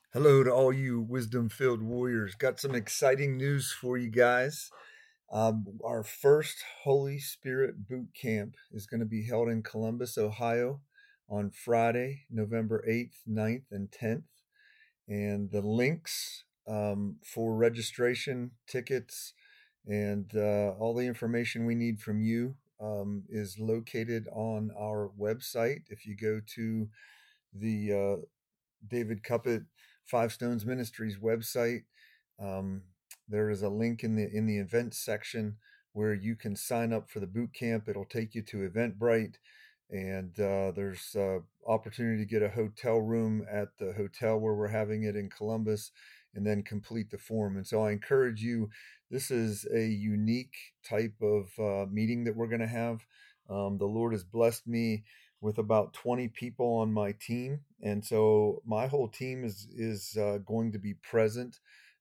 Hello to all you wisdom filled warriors. Got some exciting news for you guys. Our first Holy Spirit boot camp is going to be held in Columbus, Ohio on Friday, November 8th, 9th, and 10th. And the links for registration, tickets, and all the information we need from you is located on our website. If you go to the David Cuppett Five Stones Ministries website. Um, there is a link in the events section where you can sign up for the boot camp. It'll take you to Eventbrite, and there's opportunity to get a hotel room at the hotel where we're having it in Columbus, and then complete the form. And so I encourage you. This is a unique type of meeting that we're going to have. The Lord has blessed me with about 20 people on my team, and so my whole team is going to be present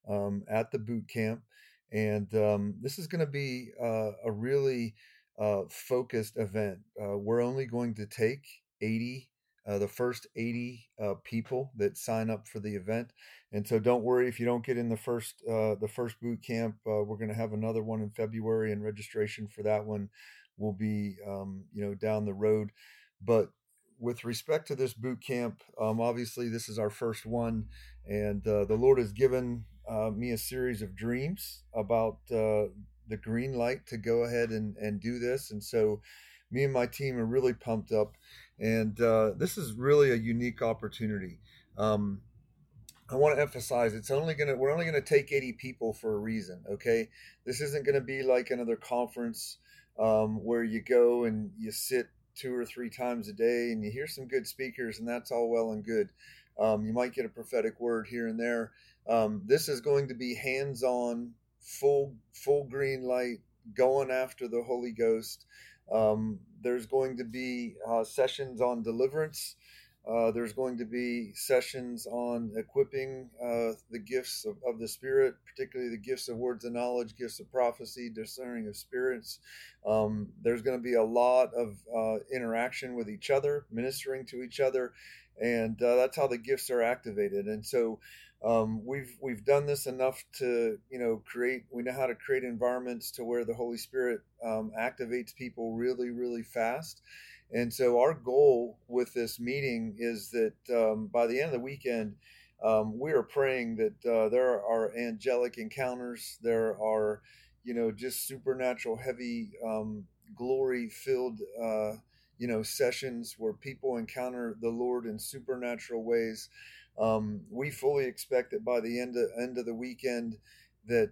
at the boot camp, and this is going to be a really focused event. We're only going to take 80. The first 80 people that sign up for the event, and so don't worry if you don't get in the first boot camp. We're going to have another one in February, and registration for that one will be down the road. But with respect to this boot camp, obviously this is our first one, and the Lord has given me a series of dreams about the green light to go ahead and do this. And so me and my team are really pumped up, and this is really a unique opportunity. Um, I want to emphasize we're only gonna take 80 people for a reason. Okay, this isn't gonna be like another conference where you go and you sit 2 or 3 times a day and you hear some good speakers, and that's all well and good. You might get a prophetic word here and there. This is going to be hands-on, full green light, going after the Holy Ghost. There's going to be sessions on deliverance. There's going to be sessions on equipping the gifts of the Spirit, particularly the gifts of words of knowledge, gifts of prophecy, discerning of spirits. There's going to be a lot of interaction with each other, ministering to each other, and that's how the gifts are activated. And so we've done this enough to create. We know how to create environments to where the Holy Spirit activates people really, really fast. And so our goal with this meeting is that by the end of the weekend, we are praying that there are angelic encounters. There are, just supernatural, heavy, glory-filled, sessions where people encounter the Lord in supernatural ways. We fully expect that by the end of the weekend, that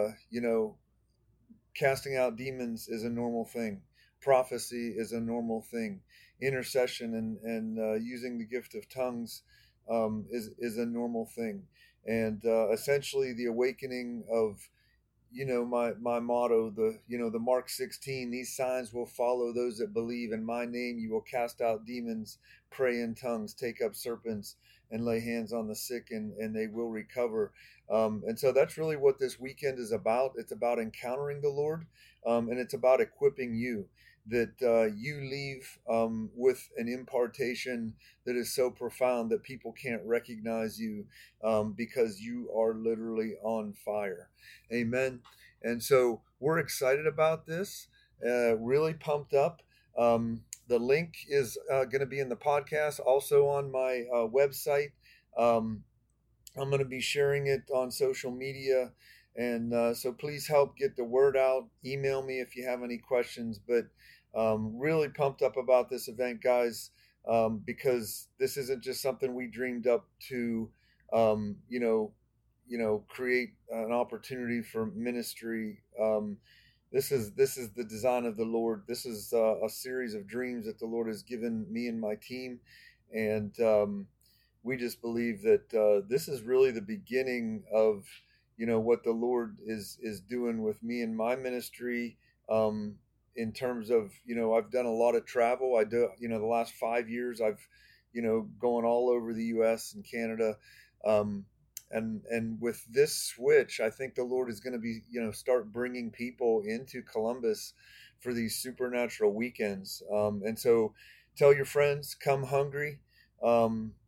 casting out demons is a normal thing. Prophecy is a normal thing. Intercession and using the gift of tongues is a normal thing. And essentially, the awakening of my motto, the Mark 16, these signs will follow those that believe in my name. You will cast out demons, pray in tongues, take up serpents, and lay hands on the sick, and they will recover. And so that's really what this weekend is about. It's about encountering the Lord, and it's about equipping you, that you leave with an impartation that is so profound that people can't recognize you because you are literally on fire. Amen. And so we're excited about this, really pumped up. The link is going to be in the podcast, also on my website. Um, I'm going to be sharing it on social media. And so please help get the word out. Email me if you have any questions. But really pumped up about this event, guys, because this isn't just something we dreamed up to, um, you know, create an opportunity for ministry. This is the design of the Lord. This is a series of dreams that the Lord has given me and my team, and we just believe that this is really the beginning of what the Lord is doing with me and my ministry. In terms of I've done a lot of travel. I do the last 5 years I've going all over the U.S. and Canada. Um, and with this switch, I think the Lord is going to be start bringing people into Columbus for these supernatural weekends. And so tell your friends, come hungry.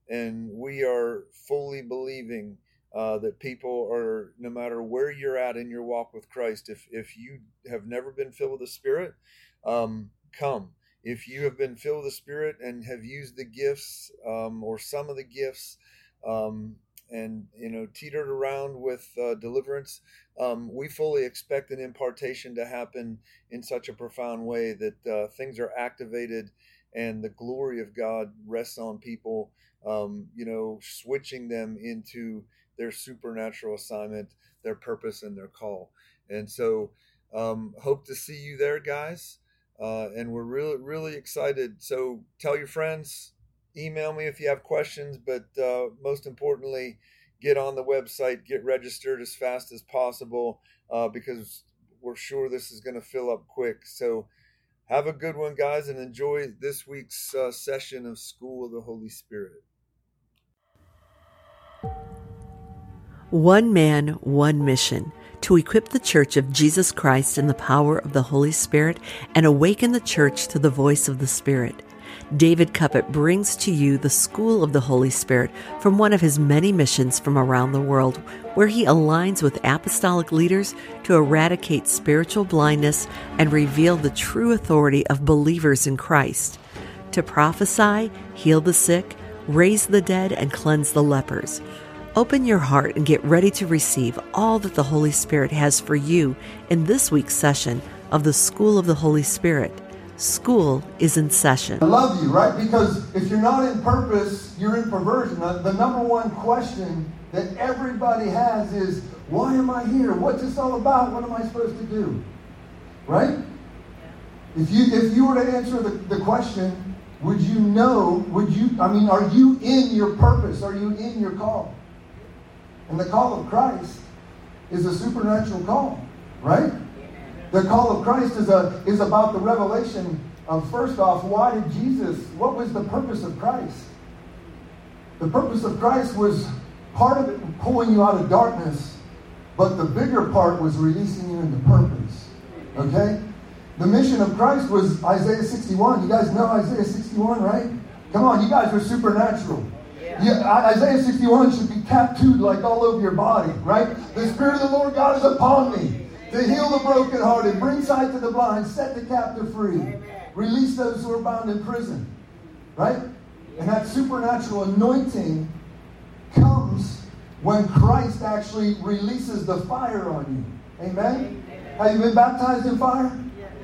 And we are fully believing that people are, no matter where you're at in your walk with Christ, if you have never been filled with the Spirit, come. If you have been filled with the Spirit and have used the gifts or some of the gifts, and teetered around with deliverance, we fully expect an impartation to happen in such a profound way that things are activated and the glory of God rests on people, switching them into their supernatural assignment, their purpose, and their call. And so hope to see you there, guys. And we're really, really excited. So tell your friends, email me if you have questions, but most importantly, get on the website, get registered as fast as possible, because we're sure this is going to fill up quick. So have a good one, guys, and enjoy this week's session of School of the Holy Spirit. One man, one mission, to equip the Church of Jesus Christ in the power of the Holy Spirit and awaken the Church to the voice of the Spirit. David Cuppett brings to you the School of the Holy Spirit from one of his many missions from around the world, where he aligns with apostolic leaders to eradicate spiritual blindness and reveal the true authority of believers in Christ, to prophesy, heal the sick, raise the dead, and cleanse the lepers. Open your heart and get ready to receive all that the Holy Spirit has for you in this week's session of the School of the Holy Spirit. School is in session. I love you, right? Because if you're not in purpose, you're in perversion. The number one question that everybody has is, why am I here? What's this all about? What am I supposed to do? Right? If you were to answer the question, are you in your purpose? Are you in your call? And the call of Christ is a supernatural call, right? The call of Christ is about the revelation of, first off, what was the purpose of Christ? The purpose of Christ was part of it pulling you out of darkness, but the bigger part was releasing you into purpose. Okay? The mission of Christ was Isaiah 61. You guys know Isaiah 61, right? Come on, you guys are supernatural. Isaiah 61 should be tattooed like all over your body, right? The Spirit of the Lord God is upon me to heal the brokenhearted, bring sight to the blind, set the captive free, release those who are bound in prison, right? And that supernatural anointing comes when Christ actually releases the fire on you. Amen? Have you been baptized in fire?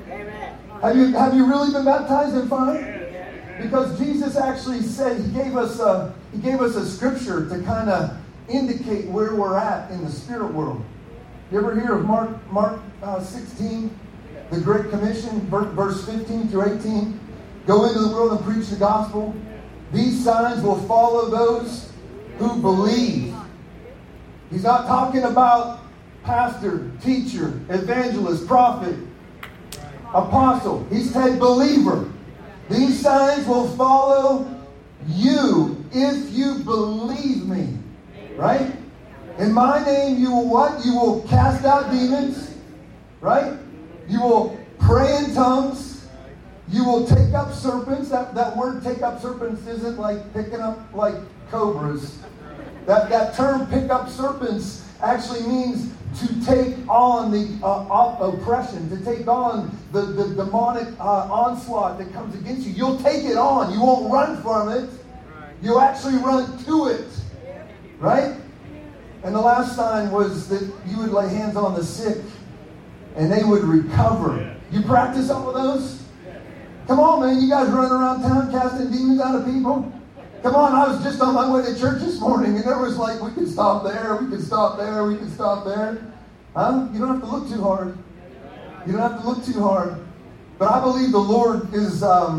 Have you really been baptized in fire? Because Jesus actually said, He gave us a scripture to kind of indicate where we're at in the spirit world. You ever hear of Mark 16, the Great Commission, verse 15 through 18? Go into the world and preach the gospel. These signs will follow those who believe. He's not talking about pastor, teacher, evangelist, prophet, apostle. He said believer. These signs will follow you if you believe me. Right? In my name you will what? You will cast out demons. Right? You will pray in tongues. You will take up serpents. That word take up serpents isn't like picking up like cobras. That term pick up serpents actually means to take on the oppression, to take on the demonic onslaught that comes against you. You'll take it on. You won't run from it. You'll actually run to it. Right? And the last sign was that you would lay hands on the sick and they would recover. You practice all of those? Come on, man. You guys running around town casting demons out of people? Come on, I was just on my way to church this morning and there was like, we can stop there, we can stop there, we can stop there. Huh? You don't have to look too hard. You don't have to look too hard. But I believe the Lord is, I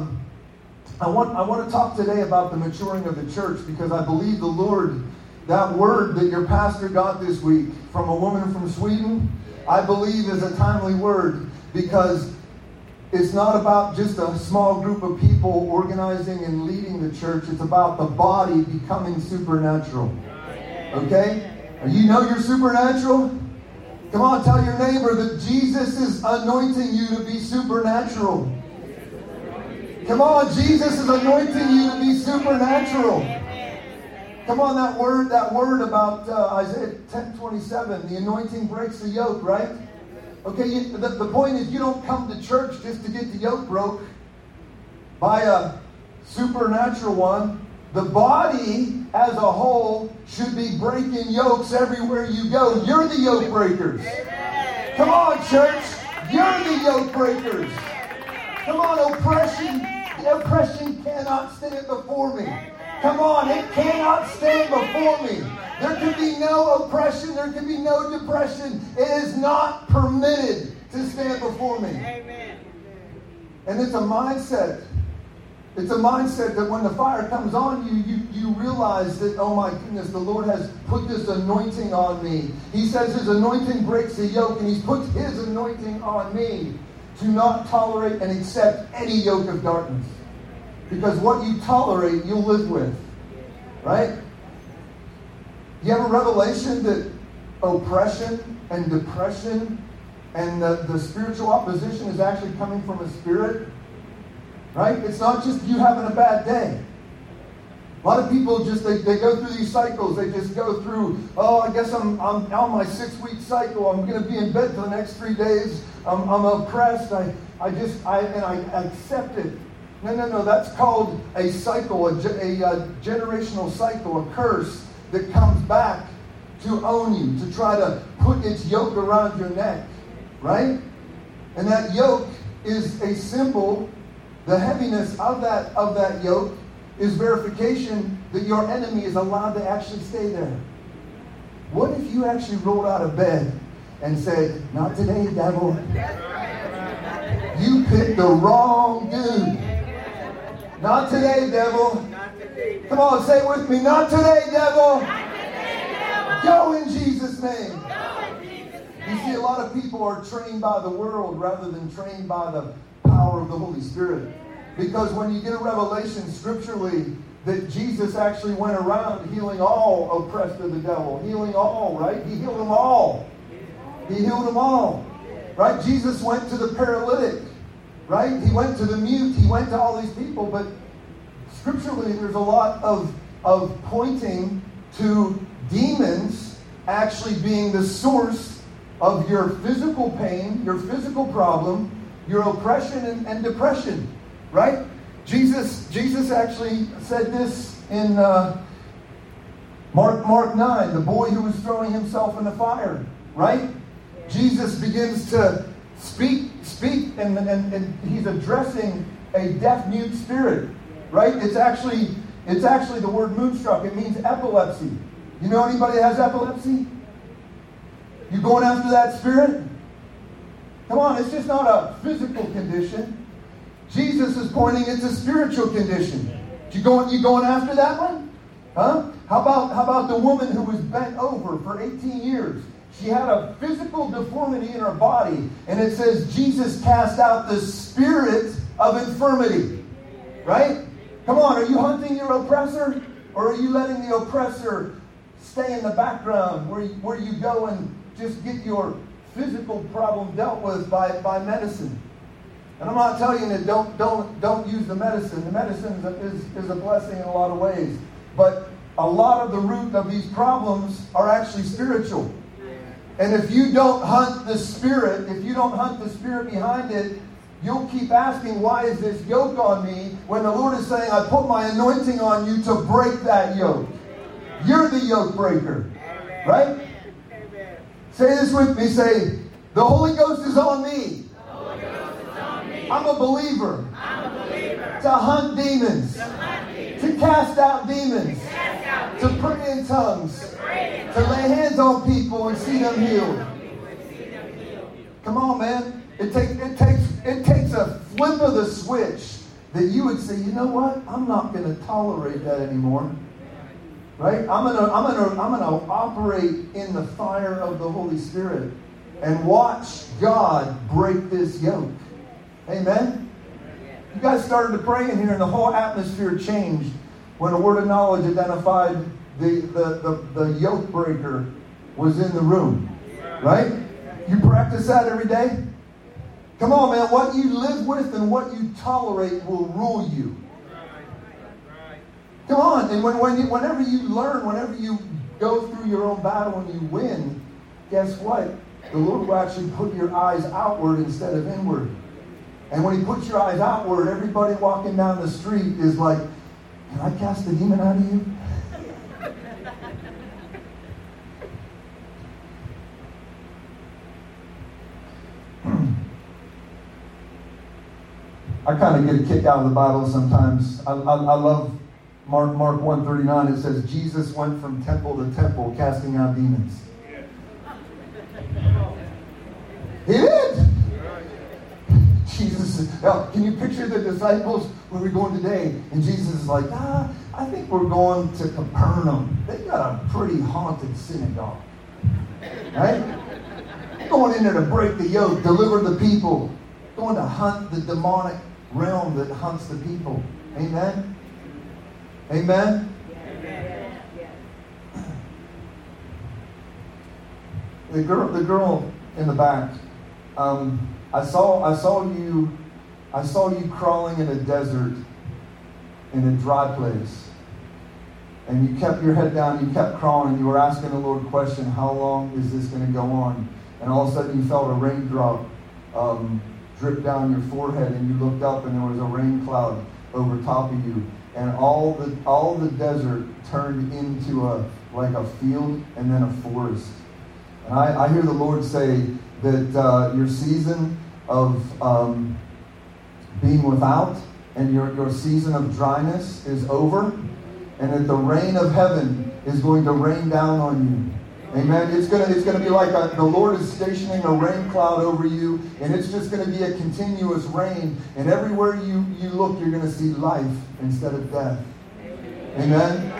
want to talk today about the maturing of the church, because I believe the Lord, that word that your pastor got this week from a woman from Sweden, I believe is a timely word, because it's not about just a small group of people organizing and leading the church. It's about the body becoming supernatural. Okay? You know you're supernatural? Come on, tell your neighbor that Jesus is anointing you to be supernatural. Come on, Jesus is anointing you to be supernatural. Come on, that word about Isaiah 10:27, the anointing breaks the yoke, right? Okay, the point is you don't come to church just to get the yoke broke by a supernatural one. The body as a whole should be breaking yokes everywhere you go. You're the yoke breakers. Come on, church. You're the yoke breakers. Come on, oppression cannot stand before me. Come on, it cannot stand before me. There can be no oppression. There can be no depression. It is not permitted to stand before me. Amen. And it's a mindset. It's a mindset that when the fire comes on you realize that, oh my goodness, the Lord has put this anointing on me. He says his anointing breaks the yoke, and he's put his anointing on me to not tolerate and accept any yoke of darkness. Because what you tolerate, you'll live with. Right? You have a revelation that oppression and depression and the spiritual opposition is actually coming from a spirit? Right? It's not just you having a bad day. A lot of people just, they go through these cycles. They just go through, oh, I guess I'm on my 6-week cycle. I'm going to be in bed for the next 3 days. I'm oppressed. I accept it. No. That's called a cycle, a generational cycle, a curse that comes back to own you, to try to put its yoke around your neck. Right? And that yoke is a symbol. The heaviness of that yoke is verification that your enemy is allowed to actually stay there. What if you actually rolled out of bed and said, "Not today, devil. You picked the wrong dude. Not today, devil." Come on, say it with me. "Not today, devil. Go in Jesus' name." You see, a lot of people are trained by the world rather than trained by the power of the Holy Spirit. Because when you get a revelation scripturally that Jesus actually went around healing all oppressed of the devil, healing all, right? He healed them all. He healed them all, right? Jesus went to the paralytic, right? He went to the mute. He went to all these people. But scripturally, there's a lot of pointing to demons actually being the source of your physical pain, your physical problem, your oppression and depression, right? Jesus actually said this in Mark 9, the boy who was throwing himself in the fire, right? Jesus begins to speak, and he's addressing a deaf-mute spirit, right? It's actually the word moonstruck. It means epilepsy. You know anybody that has epilepsy? You going after that spirit? Come on, it's just not a physical condition. Jesus is pointing it's a spiritual condition. You going after that one? Huh? How about the woman who was bent over for 18 years? She had a physical deformity in her body, and it says Jesus cast out the spirit of infirmity. Right? Come on, are you hunting your oppressor, or are you letting the oppressor stay in the background where you go and just get your physical problem dealt with by medicine? And I'm not telling you that don't use the medicine. The medicine is a blessing in a lot of ways. But a lot of the root of these problems are actually spiritual. And if you don't hunt the spirit, behind it, you'll keep asking, why is this yoke on me? When the Lord is saying, I put my anointing on you to break that yoke. You're the yoke breaker. Right? Say this with me. Say, the Holy Ghost is on me. I'm a believer. To hunt demons. To cast out demons. To pray in tongues. To lay hands on people and see them healed. Come on, man. It takes a flip of the switch that you would say, you know what? I'm not going to tolerate that anymore. Right? I'm gonna operate in the fire of the Holy Spirit and watch God break this yoke. Amen? You guys started to pray in here, and the whole atmosphere changed when the word of knowledge identified the yoke breaker was in the room. Right? You practice that every day? Come on, man. What you live with and what you tolerate will rule you. Come on. And whenever you learn, whenever you go through your own battle and you win, guess what? The Lord will actually put your eyes outward instead of inward. And when he puts your eyes outward, everybody walking down the street is like, can I cast the demon out of you? I kind of get a kick out of the Bible sometimes. I love Mark 1:39. It says, Jesus went from temple to temple casting out demons. He did. Jesus, can you picture the disciples? Where are we going today? And Jesus is like, I think we're going to Capernaum. They've got a pretty haunted synagogue. Right? Going in there to break the yoke, deliver the people. Going to hunt the demonic realm that hunts the people. Amen? Amen? The girl in the back. I saw you crawling in a desert, in a dry place. And you kept your head down, you kept crawling, and you were asking the Lord a question, how long is this going to go on? And all of a sudden you felt a raindrop drip down your forehead, and you looked up and there was a rain cloud over top of you. And all the desert turned into a field and then a forest. And I hear the Lord say that your season of being without and your season of dryness is over, and that the rain of heaven is going to rain down on you. Amen. It's gonna be like the Lord is stationing a rain cloud over you, and it's just going to be a continuous rain. And everywhere you look, you're going to see life instead of death. Amen.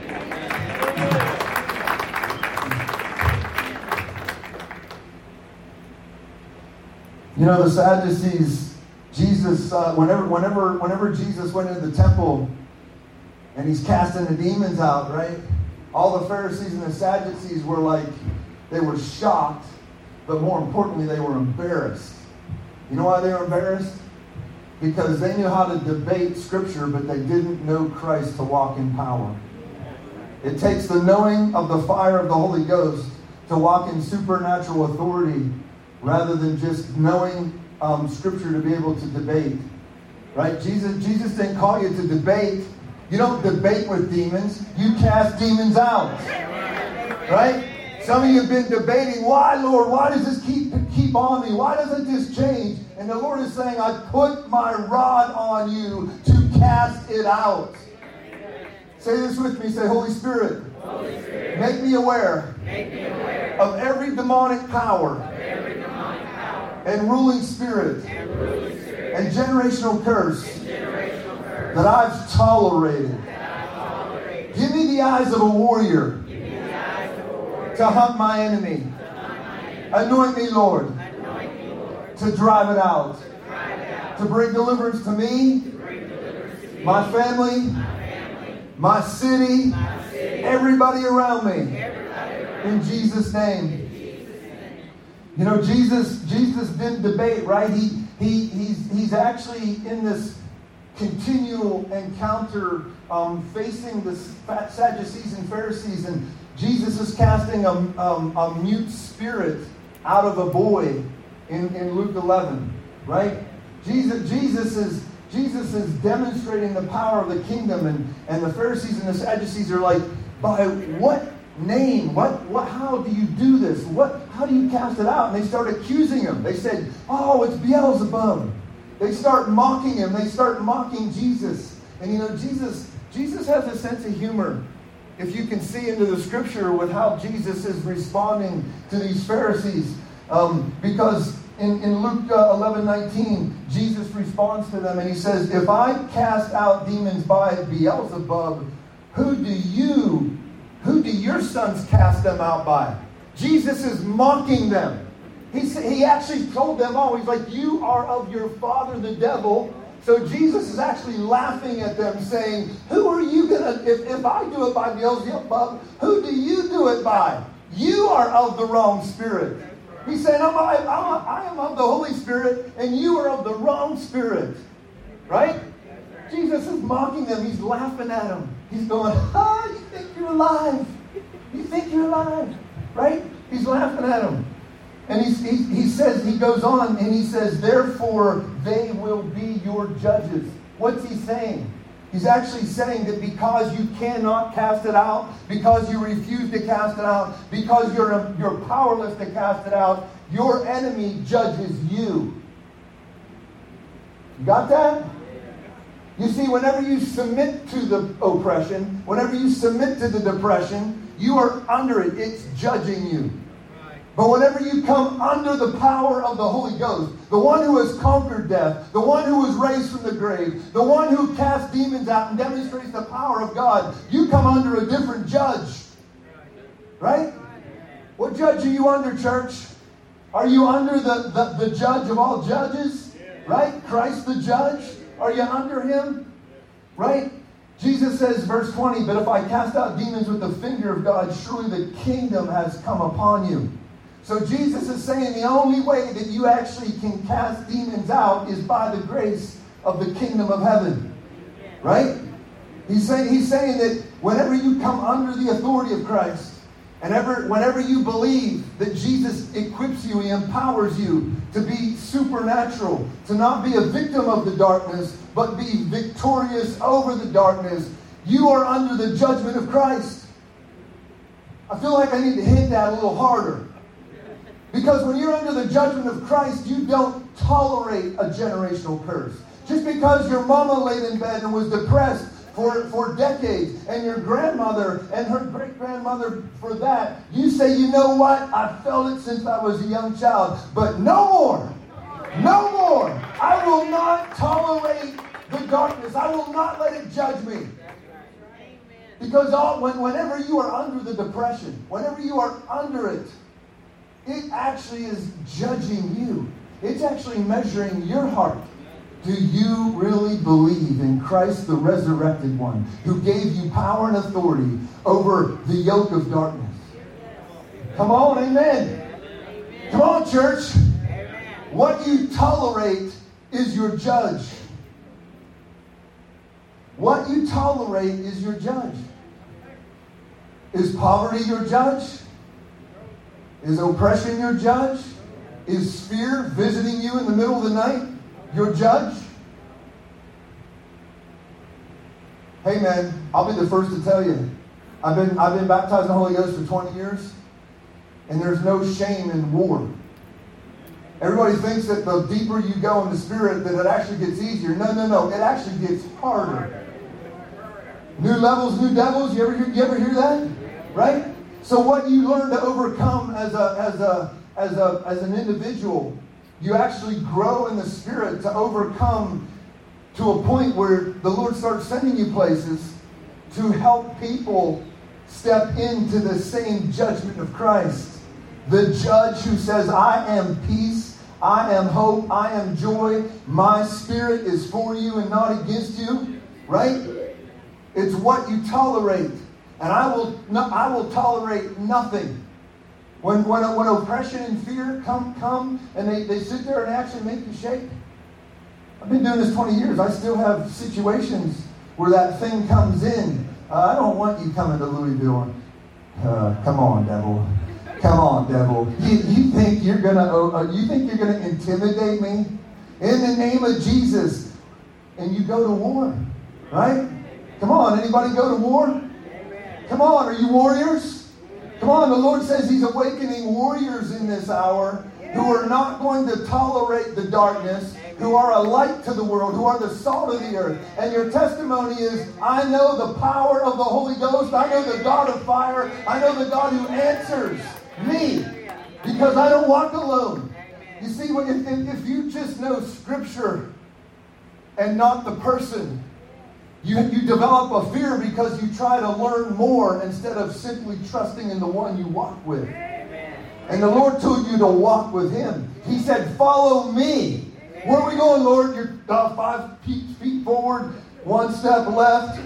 You know, the Sadducees, Jesus, whenever Jesus went into the temple and he's casting the demons out, right? All the Pharisees and the Sadducees were they were shocked, but more importantly, they were embarrassed. You know why they were embarrassed? Because they knew how to debate Scripture, but they didn't know Christ to walk in power. It takes the knowing of the fire of the Holy Ghost to walk in supernatural authority rather than just knowing Scripture to be able to debate. Right? Jesus didn't call you to debate. You don't debate with demons. You cast demons out. Right? Some of you have been debating, why, Lord? Why does this keep on me? Why doesn't this change? And the Lord is saying, I put my rod on you to cast it out. Say this with me. Say, Holy Spirit, make me aware of every demonic power and ruling spirit and generational curse that I've tolerated. Give me the eyes of a warrior to hunt my enemy. Anoint me, Lord, to drive it out. To bring deliverance to me, my family, my city, everybody around me. In Jesus' name. You know, Jesus didn't debate, right? He's actually in this continual encounter facing the Sadducees and Pharisees, and Jesus is casting a mute spirit out of a boy in Luke 11, right? Jesus is demonstrating the power of the kingdom, and the Pharisees and the Sadducees are like, by what name? How do you do this? How do you cast it out? And they start accusing him. They said, oh, it's Beelzebub. They start mocking him. They start mocking Jesus. And you know, Jesus has a sense of humor. If you can see into the Scripture with how Jesus is responding to these Pharisees. Because in Luke 11:19, Jesus responds to them and he says, if I cast out demons by Beelzebub, who do your sons cast them out by? Jesus is mocking them. He actually told them all. He's like, you are of your father the devil. So Jesus is actually laughing at them, saying, who are you going to, if I do it by Beelzebub, who do you do it by? You are of the wrong spirit. He's saying, I am of the Holy Spirit, and you are of the wrong spirit. Right? Jesus is mocking them. He's laughing at them. He's going, you think you're alive. You think you're alive, right? He's laughing at him. And he goes on and he says, therefore they will be your judges. What's he saying? He's actually saying that because you cannot cast it out, because you refuse to cast it out, because you're powerless to cast it out, your enemy judges you. You got that? You see, whenever you submit to the oppression, whenever you submit to the depression, you are under it. It's judging you. But whenever you come under the power of the Holy Ghost, the one who has conquered death, the one who was raised from the grave, the one who casts demons out and demonstrates the power of God, you come under a different judge. Right? What judge are you under, church? Are you under the judge of all judges? Right? Christ the judge? Are you under him? Right? Jesus says, verse 20, but if I cast out demons with the finger of God, surely the kingdom has come upon you. So Jesus is saying the only way that you actually can cast demons out is by the grace of the kingdom of heaven. Right? He's saying that whenever you come under the authority of Christ, and whenever you believe that Jesus equips you, he empowers you to be supernatural, to not be a victim of the darkness, but be victorious over the darkness, you are under the judgment of Christ. I feel like I need to hit that a little harder. Because when you're under the judgment of Christ, you don't tolerate a generational curse. Just because your mama laid in bed and was depressed for decades, and your grandmother and her great-grandmother for that, you say, you know what? I felt it since I was a young child. But no more. No more. I will not tolerate the darkness. I will not let it judge me. Because whenever you are under the depression, whenever you are under it, it actually is judging you. It's actually measuring your heart. Do you really believe in Christ, the resurrected one, who gave you power and authority over the yoke of darkness? Come on, amen. Come on, church. What you tolerate is your judge. What you tolerate is your judge. Is poverty your judge? Is oppression your judge? Is fear visiting you in the middle of the night your judge? Hey man, I'll be the first to tell you, I've been baptized in the Holy Ghost for 20 years, and there's no shame in war. Everybody thinks that the deeper you go in the Spirit, that it actually gets easier. No. It actually gets harder. New levels, new devils. You ever hear that? Right? So what you learn to overcome as an individual, you actually grow in the Spirit to overcome to a point where the Lord starts sending you places to help people step into the same judgment of Christ. The judge who says, I am peace, I am hope, I am joy, my Spirit is for you and not against you. Right? It's what you tolerate. And I will tolerate nothing. When oppression and fear come and they sit there and actually make you shake. I've been doing this 20 years. I still have situations where that thing comes in. I don't want you coming to Louisville. Come on, devil. Come on, devil. You think you're gonna intimidate me in the name of Jesus? And you go to war, right? Come on, anybody go to war? Come on, are you warriors? Come on, the Lord says He's awakening warriors in this hour who are not going to tolerate the darkness, who are a light to the world, who are the salt of the earth. And your testimony is, I know the power of the Holy Ghost. I know the God of fire. I know the God who answers me because I don't walk alone. You see, if you just know Scripture and not the person, you develop a fear because you try to learn more instead of simply trusting in the one you walk with. And the Lord told you to walk with Him. He said, follow me. Where are we going, Lord? You're 5 feet forward, 1 step left,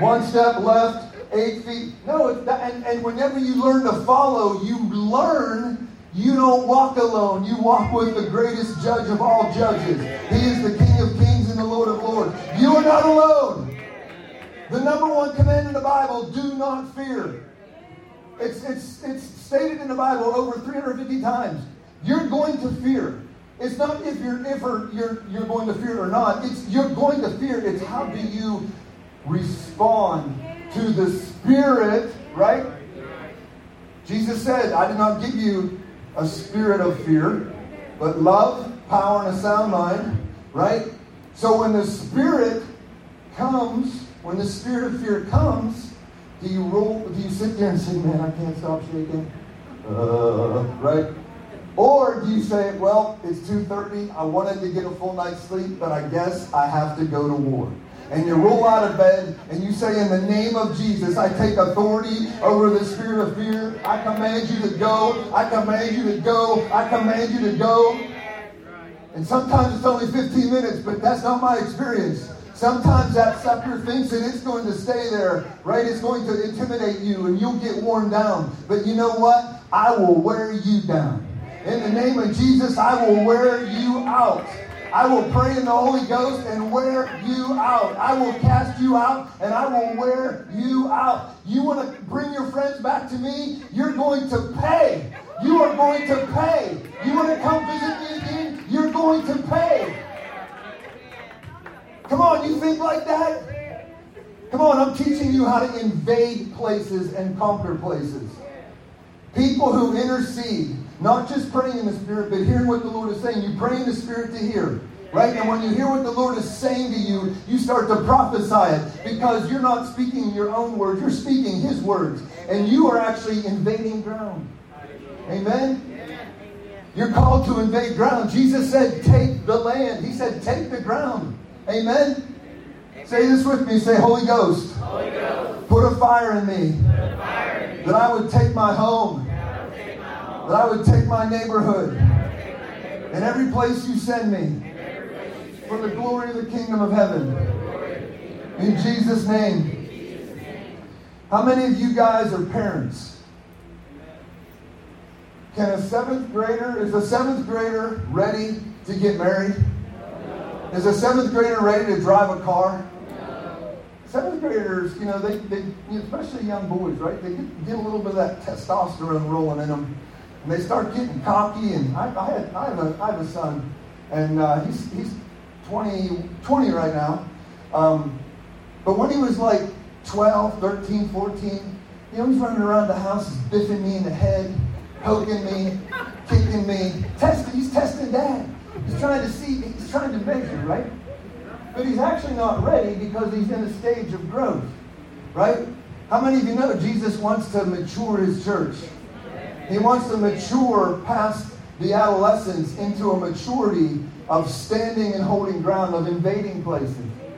8 feet. No, and whenever you learn to follow, you learn you don't walk alone. You walk with the greatest judge of all judges. He is the King of kings and the Lord of lords. You are not alone. The number one command in the Bible, do not fear. It's stated in the Bible over 350 times. You're going to fear. It's not if you're going to fear or not. It's you're going to fear. It's how do you respond to the Spirit, right? Jesus said, I did not give you a spirit of fear, but love, power, and a sound mind, right? So when the Spirit comes, when the spirit of fear comes, do you sit there and say, man, I can't stop shaking? Right? Or do you say, well, it's 2:30, I wanted to get a full night's sleep, but I guess I have to go to war. And you roll out of bed and you say, in the name of Jesus, I take authority over the spirit of fear. I command you to go. I command you to go. I command you to go. And sometimes it's only 15 minutes, but that's not my experience. Sometimes that sucker thinks that it's going to stay there, right? It's going to intimidate you and you'll get worn down. But you know what? I will wear you down. In the name of Jesus, I will wear you out. I will pray in the Holy Ghost and wear you out. I will cast you out and I will wear you out. You want to bring your friends back to me? You're going to pay. You are going to pay. You want to come visit me again? You're going to pay. Come on, you think like that? Come on, I'm teaching you how to invade places and conquer places. People who intercede, not just praying in the Spirit, but hearing what the Lord is saying. You pray in the Spirit to hear, right? And when you hear what the Lord is saying to you, you start to prophesy it because you're not speaking your own words. You're speaking His words. And you are actually invading ground. Amen? You're called to invade ground. Jesus said, take the land. He said, take the ground. Amen? Say this with me. Say, Holy Ghost, Holy Ghost, put a fire in me, that I would take my home, that I would take my neighborhood, and every place you send me, for the glory of the kingdom of heaven. In Jesus' name. How many of you guys are parents? Is a seventh grader ready to get married? Is a seventh grader ready to drive a car? Seventh graders, they especially young boys, right? They get a little bit of that testosterone rolling in them, and they start getting cocky. And I have a son, and he's 20 right now. But when he was like 12, 13, 14, he's running around the house, biffing me in the head, poking me, kicking me, he's testing Dad. He's trying to see, he's trying to measure, right? But he's actually not ready because he's in a stage of growth, right? How many of you know Jesus wants to mature His church? He wants to mature past the adolescence into a maturity of standing and holding ground, of invading places.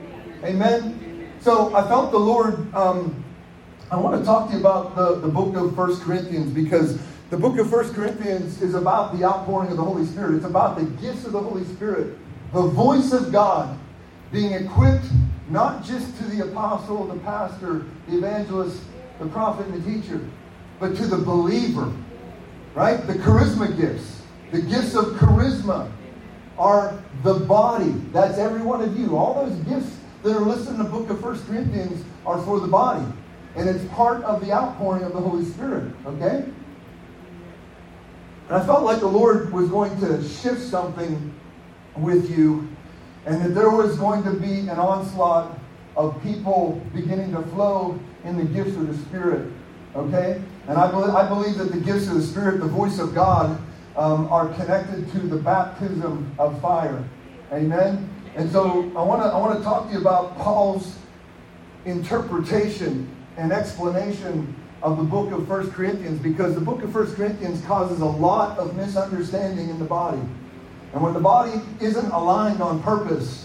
Amen? So I felt the Lord, I want to talk to you about the book of 1 Corinthians, because the book of 1 Corinthians is about the outpouring of the Holy Spirit. It's about the gifts of the Holy Spirit. The voice of God being equipped not just to the apostle, the pastor, the evangelist, the prophet, and the teacher, but to the believer. Right? The charisma gifts. The gifts of charisma are the body. That's every one of you. All those gifts that are listed in the book of 1 Corinthians are for the body. And it's part of the outpouring of the Holy Spirit. Okay? And I felt like the Lord was going to shift something with you, and that there was going to be an onslaught of people beginning to flow in the gifts of the Spirit. Okay? And I believe that the gifts of the Spirit, the voice of God, are connected to the baptism of fire. Amen? And so I want to talk to you about Paul's interpretation and explanation of the book of 1 Corinthians, because the book of 1 Corinthians causes a lot of misunderstanding in the body. And when the body isn't aligned on purpose,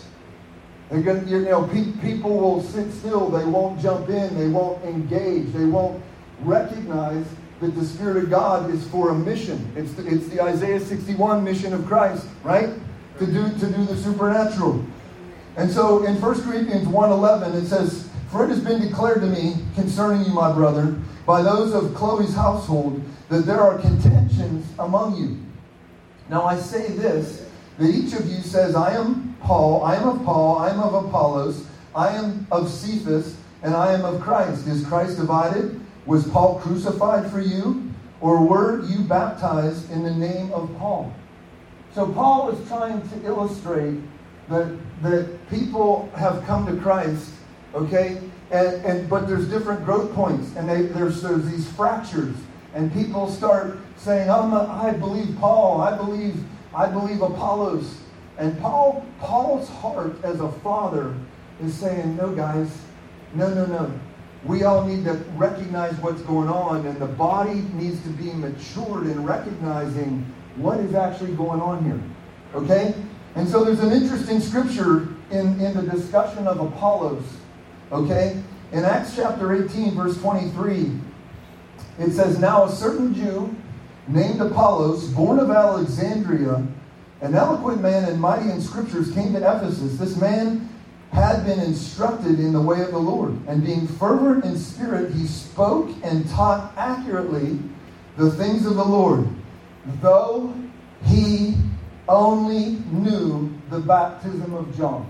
people will sit still. They won't jump in. They won't engage. They won't recognize that the Spirit of God is for a mission. It's the Isaiah 61 mission of Christ, right? To do the supernatural. And so in 1 Corinthians 1:11 it says, "For it has been declared to me concerning you, my brother, by those of Chloe's household, that there are contentions among you. Now I say this, that each of you says, I am Paul, I am of Paul, I am of Apollos, I am of Cephas, and I am of Christ. Is Christ divided? Was Paul crucified for you? Or were you baptized in the name of Paul? So Paul is trying to illustrate that people have come to Christ, okay? But there's different growth points, and there's these fractures, and people start saying, I believe Paul, I believe Apollos. And Paul's heart as a father is saying, no, guys, no. We all need to recognize what's going on, and the body needs to be matured in recognizing what is actually going on here. Okay? And so there's an interesting scripture in the discussion of Apollos. Okay? In Acts chapter 18, verse 23, it says, Now a certain Jew named Apollos, born of Alexandria, an eloquent man and mighty in scriptures, came to Ephesus. This man had been instructed in the way of the Lord, and being fervent in spirit, he spoke and taught accurately the things of the Lord, though he only knew the baptism of John.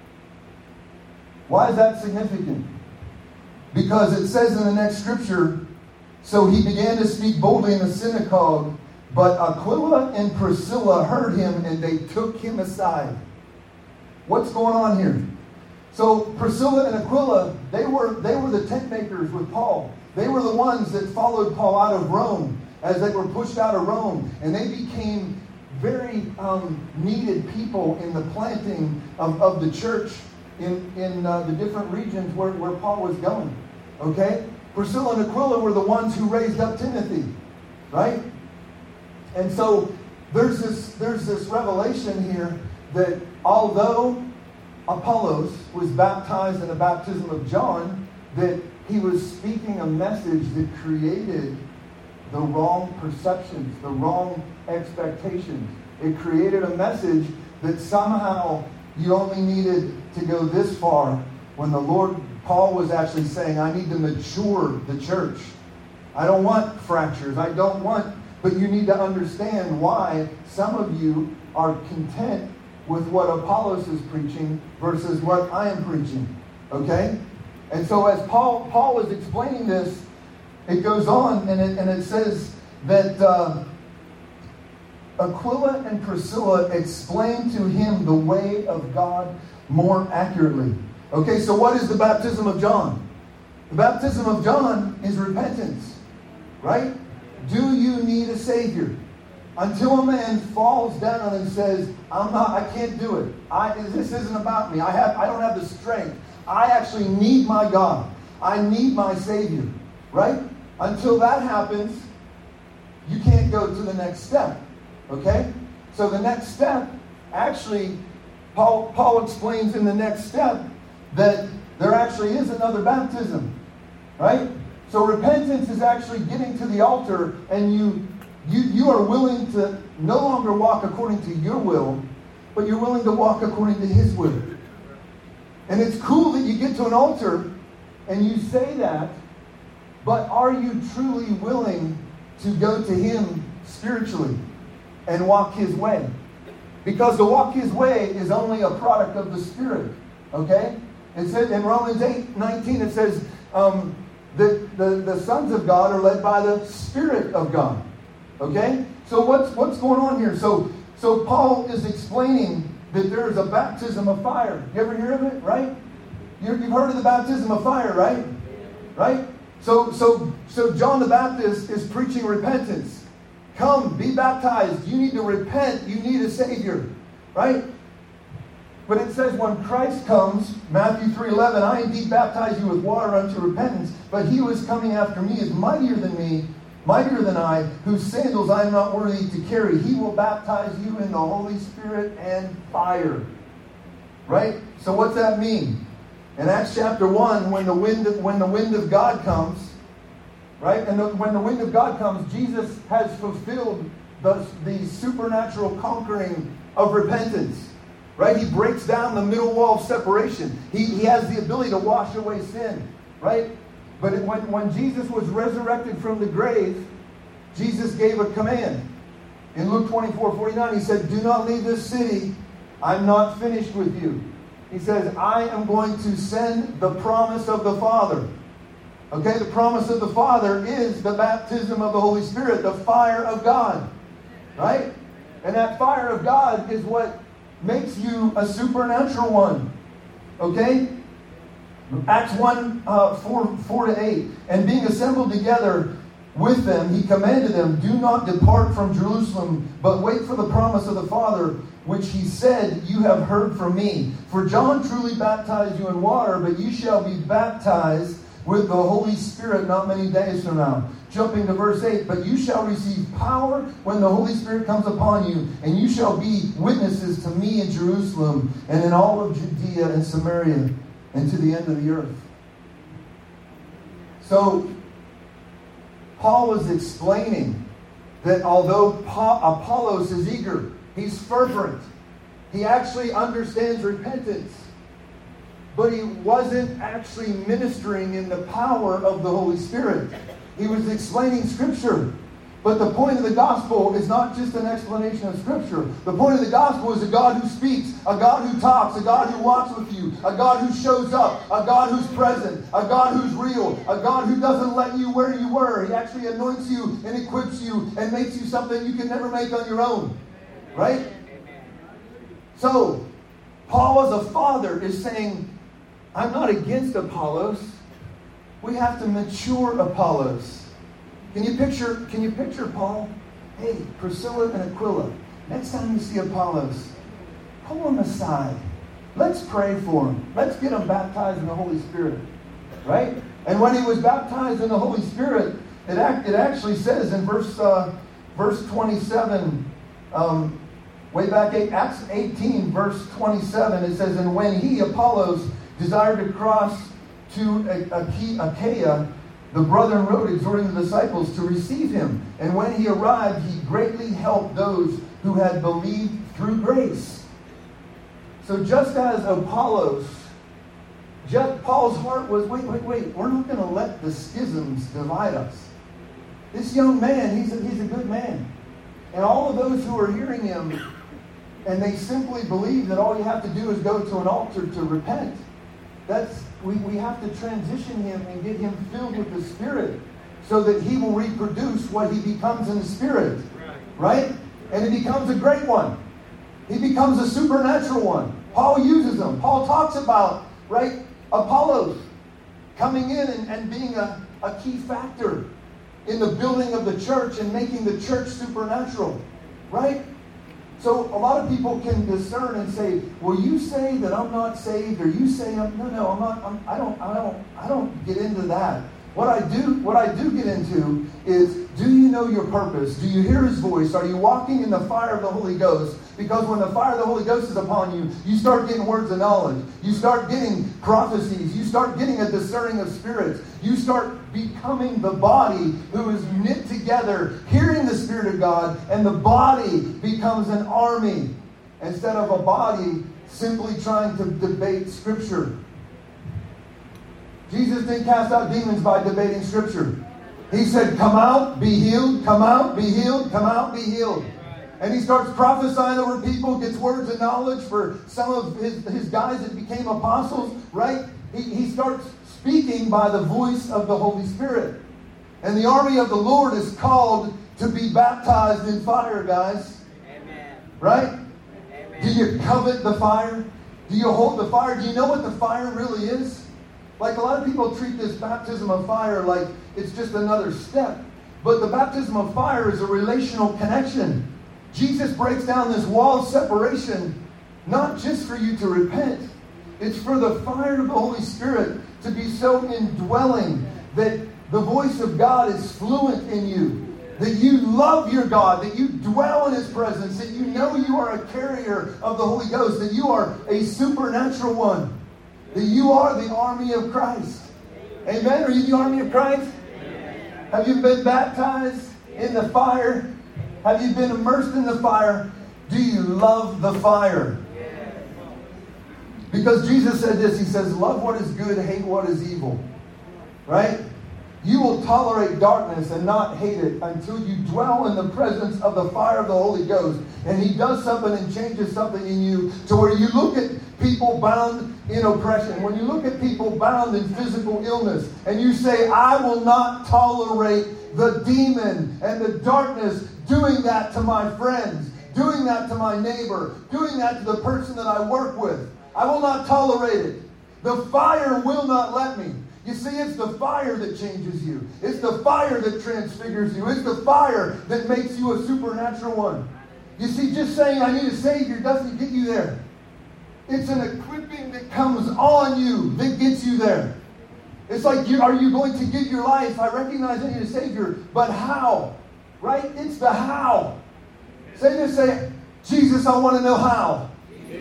Why is that significant? Because it says in the next scripture, so he began to speak boldly in the synagogue, but Aquila and Priscilla heard him, and they took him aside. What's going on here? So Priscilla and Aquila, they were the tent makers with Paul. They were the ones that followed Paul out of Rome as they were pushed out of Rome. And they became very needed people in the planting of the church in the different regions where Paul was going. Okay? Priscilla and Aquila were the ones who raised up Timothy. Right? And so there's this revelation here that although Apollos was baptized in the baptism of John, that he was speaking a message that created the wrong perceptions, the wrong expectations. It created a message that somehow you only needed to go this far, when Paul was actually saying, I need to mature the church. I don't want fractures. But you need to understand why some of you are content with what Apollos is preaching versus what I am preaching. Okay? And so as Paul is explaining this, it goes on and it says that Aquila and Priscilla explained to him the way of God more accurately. Okay, so what is the baptism of John? The baptism of John is repentance. Right? Do you need a Savior? Until a man falls down and says, I can't do it. This isn't about me. I don't have the strength. I actually need my God. I need my Savior. Right? Until that happens, you can't go to the next step. Okay? So the next step, actually, Paul explains in the next step that there actually is another baptism. Right? So repentance is actually getting to the altar, and you are willing to no longer walk according to your will, but you're willing to walk according to His will. And it's cool that you get to an altar and you say that, but are you truly willing to go to Him spiritually and walk His way? Because to walk His way is only a product of the Spirit. Okay? It says in Romans 8:19, it says that the sons of God are led by the Spirit of God. Okay? So what's going on here? So Paul is explaining that there is a baptism of fire. You ever hear of it? Right? You've heard of the baptism of fire, right? Right? So John the Baptist is preaching repentance. Come, be baptized. You need to repent. You need a Savior. Right? But it says when Christ comes, Matthew 3:11, I indeed baptize you with water unto repentance, but he who is coming after me is mightier than me, mightier than I, whose sandals I am not worthy to carry. He will baptize you in the Holy Spirit and fire. Right? So what's that mean? In Acts chapter 1, when the wind of God comes, right? And when the wind of God comes, Jesus has fulfilled the supernatural conquering of repentance. Right? He breaks down the middle wall of separation. He has the ability to wash away sin. Right? But when Jesus was resurrected from the grave, Jesus gave a command. In Luke 24:49, he said, do not leave this city. I'm not finished with you. He says, I am going to send the promise of the Father. Okay, the promise of the Father is the baptism of the Holy Spirit, the fire of God. Right? And that fire of God is what makes you a supernatural one. Okay? Acts 1, 4 to 8. And being assembled together with them, he commanded them, do not depart from Jerusalem, but wait for the promise of the Father, which he said, you have heard from me. For John truly baptized you in water, but you shall be baptized with the Holy Spirit not many days from now. Jumping to verse 8, but you shall receive power when the Holy Spirit comes upon you, and you shall be witnesses to me in Jerusalem and in all of Judea and Samaria and to the end of the earth. So, Paul was explaining that although Apollos is eager, he's fervent, he actually understands repentance, but he wasn't actually ministering in the power of the Holy Spirit. He was explaining Scripture. But the point of the gospel is not just an explanation of Scripture. The point of the gospel is a God who speaks, a God who talks, a God who walks with you, a God who shows up, a God who's present, a God who's real, a God who doesn't let you where you were. He actually anoints you and equips you and makes you something you can never make on your own. Right? So, Paul as a father is saying, I'm not against Apollos. We have to mature Apollos. Can you picture Paul? Hey, Priscilla and Aquila, next time you see Apollos, pull them aside. Let's pray for him. Let's get him baptized in the Holy Spirit. Right? And when he was baptized in the Holy Spirit, it actually says in verse 27, way back, Acts 18, verse 27, it says, and when he, Apollos, desired to cross to Achaia, the brethren wrote exhorting the disciples to receive him. And when he arrived, he greatly helped those who had believed through grace. So just as Apollos, Paul's heart was, wait, we're not going to let the schisms divide us. This young man, he's a good man. And all of those who are hearing him, and they simply believe that all you have to do is go to an altar to repent. We have to transition him and get him filled with the Spirit so that he will reproduce what he becomes in the Spirit. Right? And he becomes a great one. He becomes a supernatural one. Paul uses them. Paul talks about, right, Apollos coming in and being a key factor in the building of the church and making the church supernatural. Right? So a lot of people can discern and say, well, you say that I'm not saved, or you say I'm not, I don't get into that. What I do get into is, do you know your purpose? Do you hear his voice? Are you walking in the fire of the Holy Ghost? Because when the fire of the Holy Ghost is upon you, you start getting words of knowledge. You start getting prophecies. You start getting a discerning of spirits. You start becoming the body who is knit together, hearing the Spirit of God, and the body becomes an army instead of a body simply trying to debate Scripture. Jesus didn't cast out demons by debating Scripture. He said, come out, be healed, come out, be healed, come out, be healed. And he starts prophesying over people, gets words of knowledge for some of his guys that became apostles, right? He starts speaking by the voice of the Holy Spirit. And the army of the Lord is called to be baptized in fire, guys. Amen. Right? Amen. Do you covet the fire? Do you hold the fire? Do you know what the fire really is? Like, a lot of people treat this baptism of fire like it's just another step. But the baptism of fire is a relational connection. Jesus breaks down this wall of separation, not just for you to repent. It's for the fire of the Holy Spirit to be so indwelling that the voice of God is fluent in you. That you love your God, that you dwell in his presence, that you know you are a carrier of the Holy Ghost, that you are a supernatural one. That you are the army of Christ. Amen? Are you the army of Christ? Amen. Have you been baptized in the fire? Have you been immersed in the fire? Do you love the fire? Because Jesus said this. He says, love what is good, hate what is evil. Right? You will tolerate darkness and not hate it until you dwell in the presence of the fire of the Holy Ghost. And He does something and changes something in you to where you look at people bound in oppression, when you look at people bound in physical illness, and you say, I will not tolerate the demon and the darkness doing that to my friends, doing that to my neighbor, doing that to the person that I work with. I will not tolerate it. The fire will not let me. You see, it's the fire that changes you. It's the fire that transfigures you. It's the fire that makes you a supernatural one. You see, just saying I need a Savior doesn't get you there. It's an equipping that comes on you that gets you there. It's like, are you going to give your life? I recognize I need a Savior, but how? Right? It's the how. Say this, say, Jesus, I want to know how.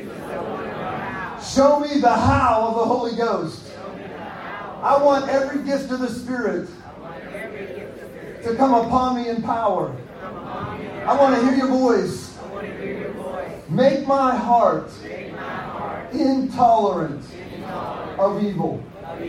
Show me the how of the Holy Ghost. I want every gift of the Spirit to come upon me in power. I want to hear your voice. Make my heart intolerant of evil.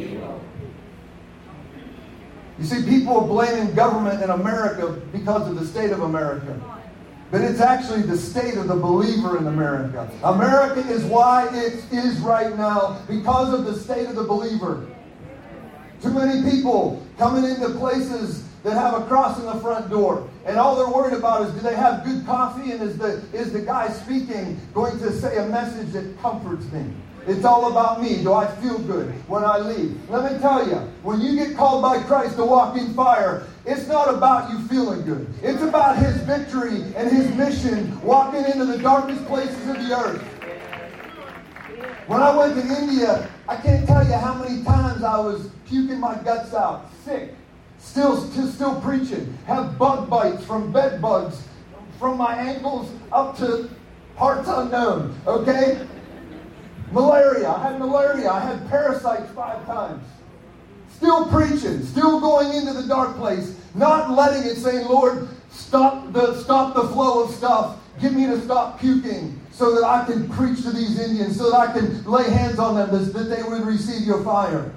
You see, people are blaming government in America because of the state of America. But it's actually the state of the believer in America. America is why it is right now because of the state of the believer. Too many people coming into places that have a cross in the front door. And all they're worried about is, do they have good coffee? And is the guy speaking going to say a message that comforts me? It's all about me. Do I feel good when I leave? Let me tell you, when you get called by Christ to walk in fire, it's not about you feeling good. It's about His victory and His mission walking into the darkest places of the earth. When I went to India, I can't tell you how many times I was puking my guts out, sick, still preaching, have bug bites from bed bugs, from my ankles up to parts unknown, okay? Malaria, I had malaria, I had parasites 5 times. Still preaching, still going into the dark place, not letting it, saying, Lord, stop the flow of stuff. Get me to stop puking so that I can preach to these Indians, so that I can lay hands on them, that they would receive your fire.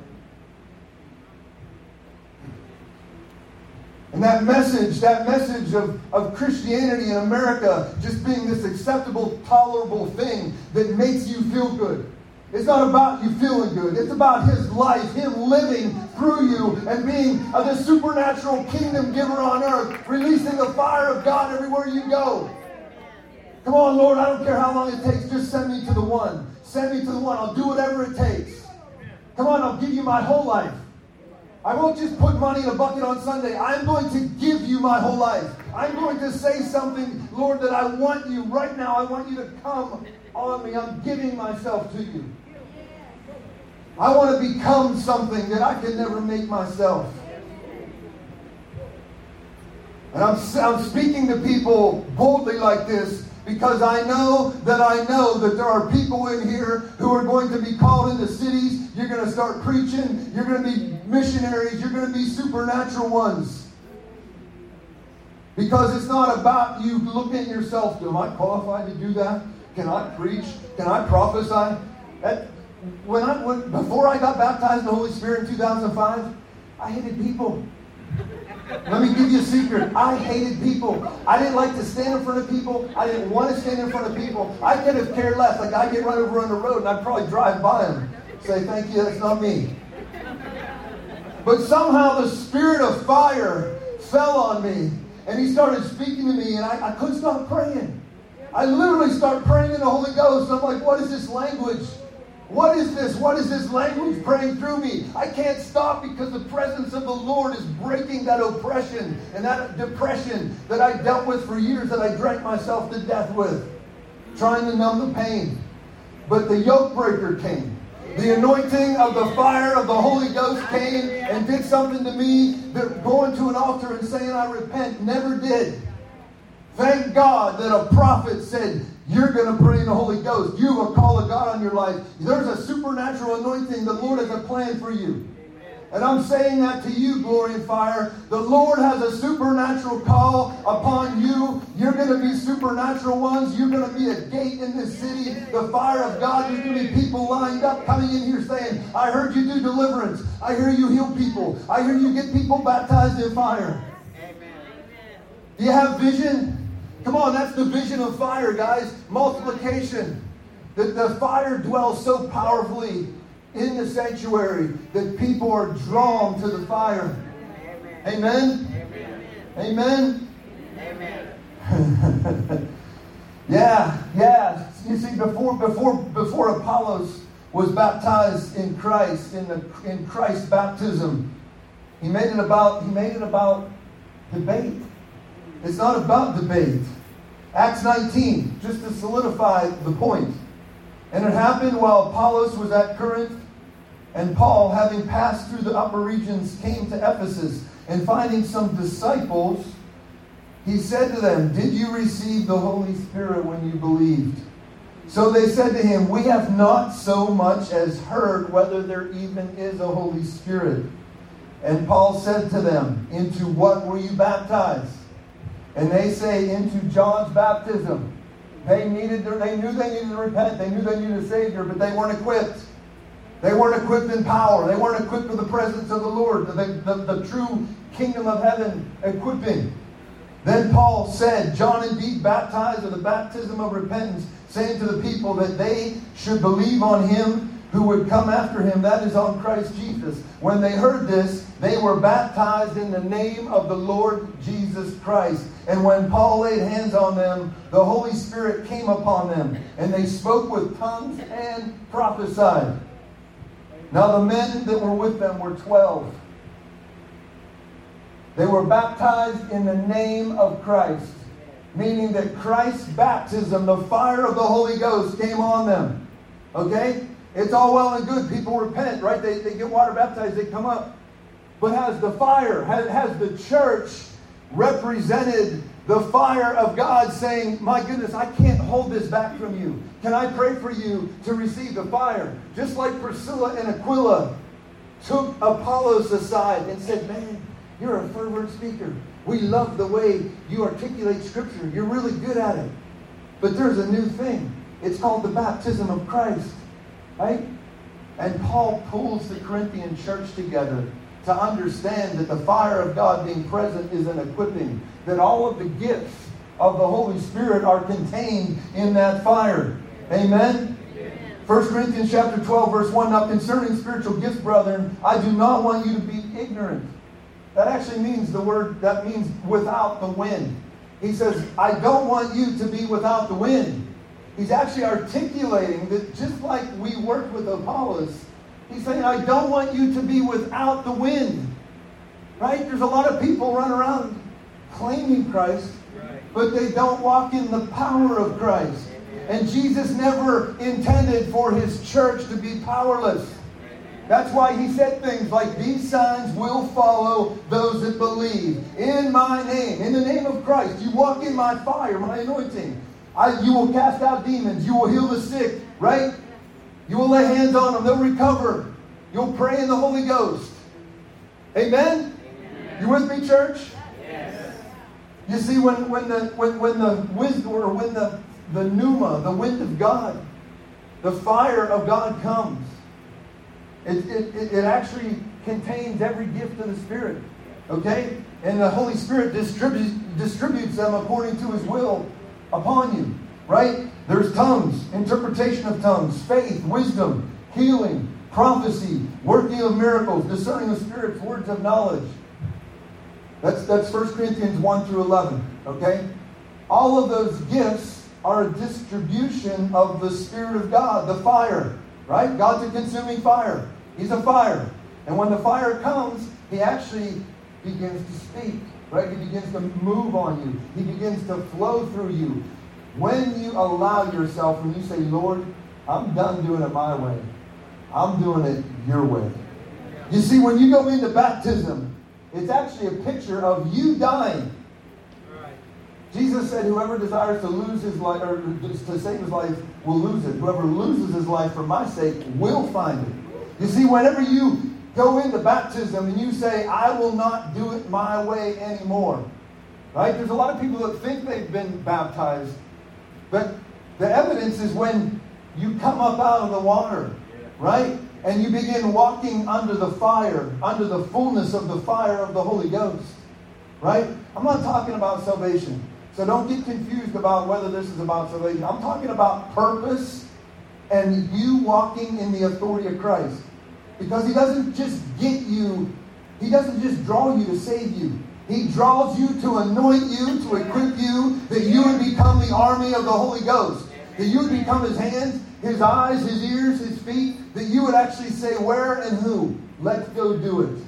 And that message of Christianity in America just being this acceptable, tolerable thing that makes you feel good. It's not about you feeling good. It's about His life, Him living through you and being the supernatural kingdom giver on earth, releasing the fire of God everywhere you go. Come on, Lord, I don't care how long it takes. Just send me to the one. Send me to the one. I'll do whatever it takes. Come on, I'll give you my whole life. I won't just put money in a bucket on Sunday. I'm going to give you my whole life. I'm going to say something, Lord, that I want you right now. I want you to come on me. I'm giving myself to you. I want to become something that I can never make myself. And I'm speaking to people boldly like this because I know that there are people in here who are going to be called into cities. You're going to start preaching. You're going to be missionaries. You're going to be supernatural ones. Because it's not about you looking at yourself. Am I qualified to do that? Can I preach? Can I prophesy? Before I got baptized in the Holy Spirit in 2005, I hated people. Let me give you a secret. I hated people. I didn't like to stand in front of people. I didn't want to stand in front of people. I could have cared less. Like, I'd get run over on the road and I'd probably drive by them. Say, thank you, that's not me. But somehow the spirit of fire fell on me. And He started speaking to me and I couldn't stop praying. I literally started praying in the Holy Ghost. I'm like, what is this language? What is this? What is this language praying through me? I can't stop because the presence of the Lord is breaking that oppression and that depression that I dealt with for years, that I drank myself to death with, trying to numb the pain. But the yoke breaker came. The anointing of the fire of the Holy Ghost came and did something to me that going to an altar and saying I repent never did. Thank God that a prophet said, you're going to pray in the Holy Ghost. You have a call of God on your life. There's a supernatural anointing. The Lord has a plan for you. And I'm saying that to you, Glory and Fire. The Lord has a supernatural call upon you. You're going to be supernatural ones. You're going to be a gate in this city. The fire of God, there's going to be people lined up coming in here saying, I heard you do deliverance. I hear you heal people. I hear you get people baptized in fire. Amen. Do you have vision? Come on, that's the vision of fire, guys. Multiplication. The fire dwells so powerfully in the sanctuary that people are drawn to the fire. Amen? Amen? Amen? Yeah. You see, before Apollos was baptized in Christ, in Christ's baptism, he made it about debate. It's not about debate. Acts 19, just to solidify the point. And it happened while Apollos was at Corinth, and Paul, having passed through the upper regions, came to Ephesus, and finding some disciples, he said to them, Did you receive the Holy Spirit when you believed? So they said to him, We have not so much as heard whether there even is a Holy Spirit. And Paul said to them, Into what were you baptized? And they say, Into John's baptism. They knew they needed to repent. They knew they needed a Savior, but they weren't equipped. They weren't equipped in power. They weren't equipped with the presence of the Lord, the true kingdom of heaven equipping. Then Paul said, John indeed baptized with the baptism of repentance, saying to the people that they should believe on him who would come after him, that is on Christ Jesus. When they heard this, they were baptized in the name of the Lord Jesus Christ. And when Paul laid hands on them, the Holy Spirit came upon them, and they spoke with tongues and prophesied. Now the men that were with them were 12. They were baptized in the name of Christ, meaning that Christ's baptism, the fire of the Holy Ghost, came on them. Okay? It's all well and good. People repent, right? They get water baptized, they come up. But has the fire, has the church represented the fire of God saying, my goodness, I can't hold this back from you. Can I pray for you to receive the fire? Just like Priscilla and Aquila took Apollos aside and said, man, you're a fervent speaker. We love the way you articulate Scripture. You're really good at it. But there's a new thing. It's called the baptism of Christ. Right? And Paul pulls the Corinthian church together to understand that the fire of God being present is an equipping. That all of the gifts of the Holy Spirit are contained in that fire. Amen? 1 Corinthians chapter 12, verse 1. Now concerning spiritual gifts, brethren, I do not want you to be ignorant. That actually means that means without the wind. He says, I don't want you to be without the wind. He's actually articulating that just like we worked with Apollos, he's saying, I don't want you to be without the wind. Right? There's a lot of people running around claiming Christ, but they don't walk in the power of Christ. And Jesus never intended for his church to be powerless. That's why he said things like, these signs will follow those that believe. In my name, in the name of Christ, you walk in my fire, my anointing. You will cast out demons. You will heal the sick, right? You will lay hands on them. They'll recover. You'll pray in the Holy Ghost. Amen? You with me, church? Yes. You see, when the wisdom, or when the pneuma, the wind of God, the fire of God comes, it actually contains every gift of the Spirit. Okay? And the Holy Spirit distributes them according to his will upon you, right? There's tongues, interpretation of tongues, faith, wisdom, healing, prophecy, working of miracles, discerning of spirits, words of knowledge. That's 1 Corinthians 1 through 11, okay? All of those gifts are a distribution of the Spirit of God, the fire, right? God's a consuming fire. He's a fire. And when the fire comes, he actually begins to speak. Right? He begins to move on you. He begins to flow through you. When you allow yourself, when you say, Lord, I'm done doing it my way. I'm doing it your way. You see, when you go into baptism, it's actually a picture of you dying. Jesus said, whoever desires to lose his life, or to save his life, will lose it. Whoever loses his life for my sake will find it. You see, whenever you go into baptism and you say, I will not do it my way anymore. Right? There's a lot of people that think they've been baptized, but the evidence is when you come up out of the water, right? And you begin walking under the fire, under the fullness of the fire of the Holy Ghost, right? I'm not talking about salvation. So don't get confused about whether this is about salvation. I'm talking about purpose and you walking in the authority of Christ. Because He doesn't just get you, He doesn't just draw you to save you. He draws you to anoint you, to equip you, that you would become the army of the Holy Ghost. That you would become His hands, His eyes, His ears, His feet. That you would actually say where and who. Let's go do it.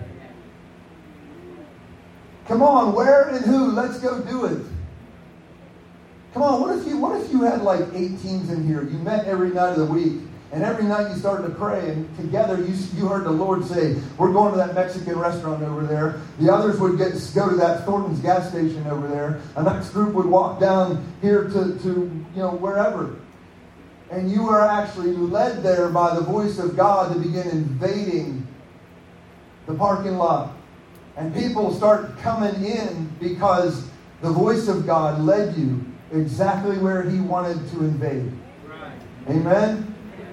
Come on, where and who? Let's go do it. Come on, what if you had like 8 teams in here? You met every night of the week. And every night you started to pray, and together you heard the Lord say, we're going to that Mexican restaurant over there. The others would go to that Thornton's gas station over there. The next group would walk down here to wherever. And you are actually led there by the voice of God to begin invading the parking lot. And people start coming in because the voice of God led you exactly where He wanted to invade. Right. Amen?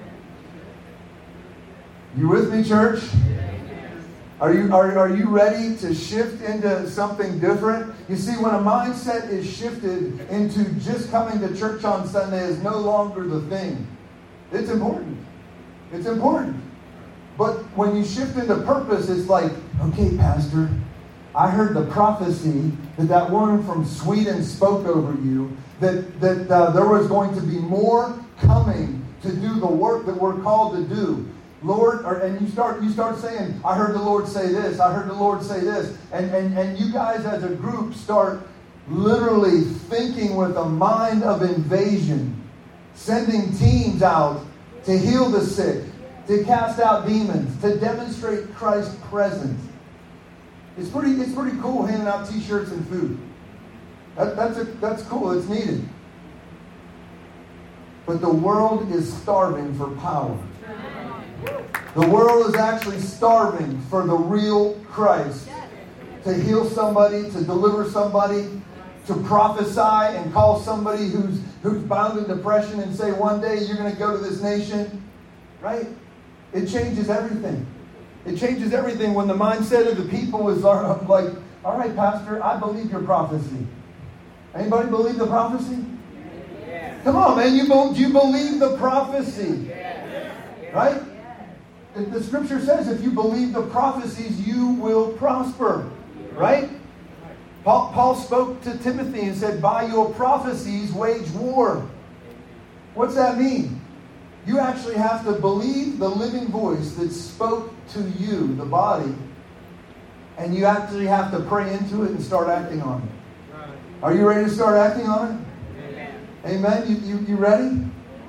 You with me, church? Are you ready to shift into something different? You see, when a mindset is shifted into just coming to church on Sunday is no longer the thing. It's important. It's important. But when you shift into purpose, it's like, okay, Pastor, I heard the prophecy that woman from Sweden spoke over you, that there was going to be more coming to do the work that we're called to do. Lord, and you start saying, I heard the Lord say this, I heard the Lord say this. And you guys as a group start literally thinking with a mind of invasion, sending teams out to heal the sick, to cast out demons, to demonstrate Christ's presence. It's pretty cool handing out t-shirts and food. That's cool, it's needed. But the world is starving for power. The world is actually starving for the real Christ. To heal somebody, to deliver somebody, to prophesy and call somebody who's bound in depression and say, one day you're going to go to this nation. Right? It changes everything. It changes everything when the mindset of the people is like, all right, Pastor, I believe your prophecy. Anybody believe the prophecy? Yeah. Come on, man. Do you believe the prophecy? Yeah. Right? The scripture says if you believe the prophecies, you will prosper. Right? Paul spoke to Timothy and said, by your prophecies, wage war. What's that mean? You actually have to believe the living voice that spoke to you, the body, and you actually have to pray into it and start acting on it. Are you ready to start acting on it? Amen. You ready?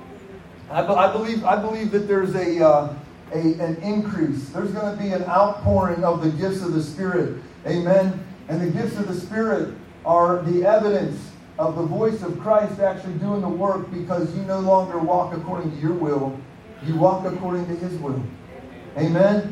I believe that there's an increase. There's going to be an outpouring of the gifts of the Spirit. Amen. And the gifts of the Spirit are the evidence of the voice of Christ actually doing the work, because you no longer walk according to your will. You walk according to His will. Amen.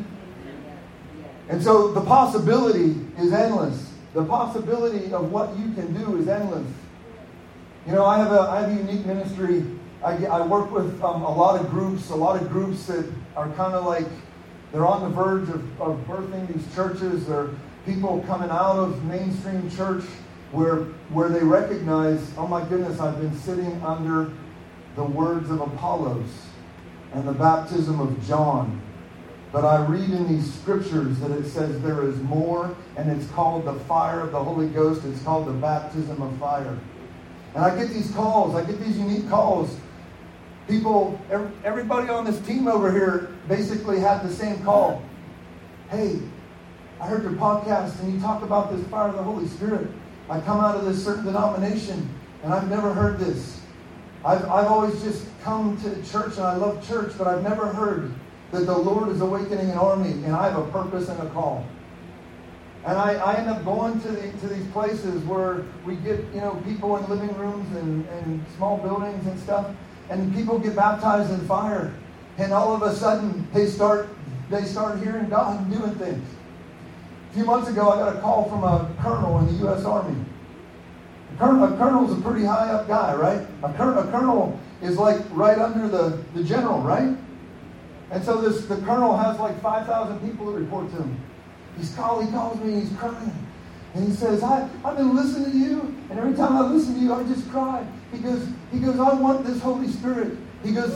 And so the possibility is endless. The possibility of what you can do is endless. You know, I have a unique ministry. I work with a lot of groups that are kind of like, they're on the verge of birthing these churches. They're people coming out of mainstream church where they recognize, oh my goodness, I've been sitting under the words of Apollos and the baptism of John. But I read in these scriptures that it says there is more, and it's called the fire of the Holy Ghost. It's called the baptism of fire. And I get these calls. I get these unique calls. People, everybody on this team over here basically had the same call. Hey, I heard your podcast and you talk about this fire of the Holy Spirit. I come out of this certain denomination and I've never heard this. I've always just come to church and I love church, but I've never heard that the Lord is awakening an army and I have a purpose and a call. And I end up going to these places where we get, people in living rooms and small buildings and stuff, and people get baptized in fire. And all of a sudden they start they start hearing God and doing things. A few months ago, I got a call from a colonel in the U.S. Army. A colonel's a pretty high up guy, right? A colonel is like right under the general, right? And so the colonel has like 5,000 people that report to him. He calls me and he's crying. And he says, I've been listening to you, and every time I listen to you, I just cry. He goes, I want this Holy Spirit. He goes,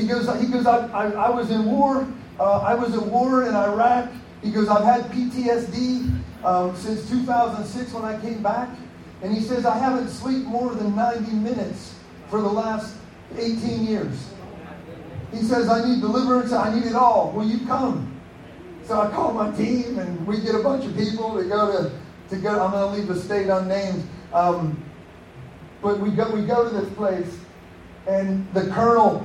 I was in war. I was at war in Iraq. He goes, I've had PTSD since 2006 when I came back. And he says, I haven't slept more than 90 minutes for the last 18 years. He says, I need deliverance. I need it all. Will you come? So I call my team, and we get a bunch of people to go. I'm going to leave the state unnamed. But we go to this place, and the colonel,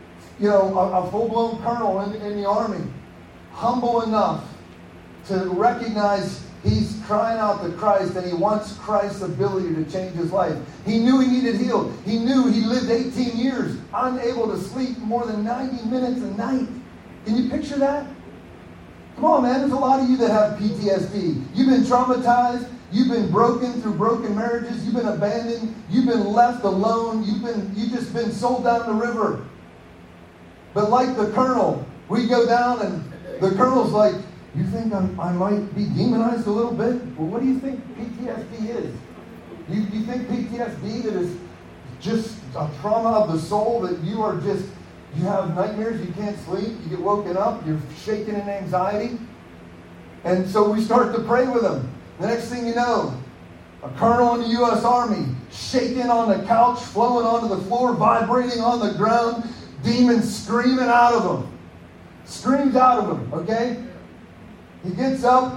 a full-blown colonel in the Army, humble enough to recognize he's crying out to Christ, and he wants Christ's ability to change his life. He knew he needed healed. He knew he lived 18 years, unable to sleep more than 90 minutes a night. Can you picture that? Come on, man. There's a lot of you that have PTSD. You've been traumatized. You've been broken through broken marriages. You've been abandoned. You've been left alone. You've just been sold down the river. But like the colonel, we go down, and the colonel's like, you think I might be demonized a little bit? Well, what do you think PTSD is? You think PTSD that is just a trauma of the soul, that you have nightmares, you can't sleep, you get woken up, you're shaking in anxiety? And so we start to pray with him. The next thing you know, a colonel in the U.S. Army, shaking on the couch, flowing onto the floor, vibrating on the ground, demons screaming out of him. Screams out of him, okay? He gets up,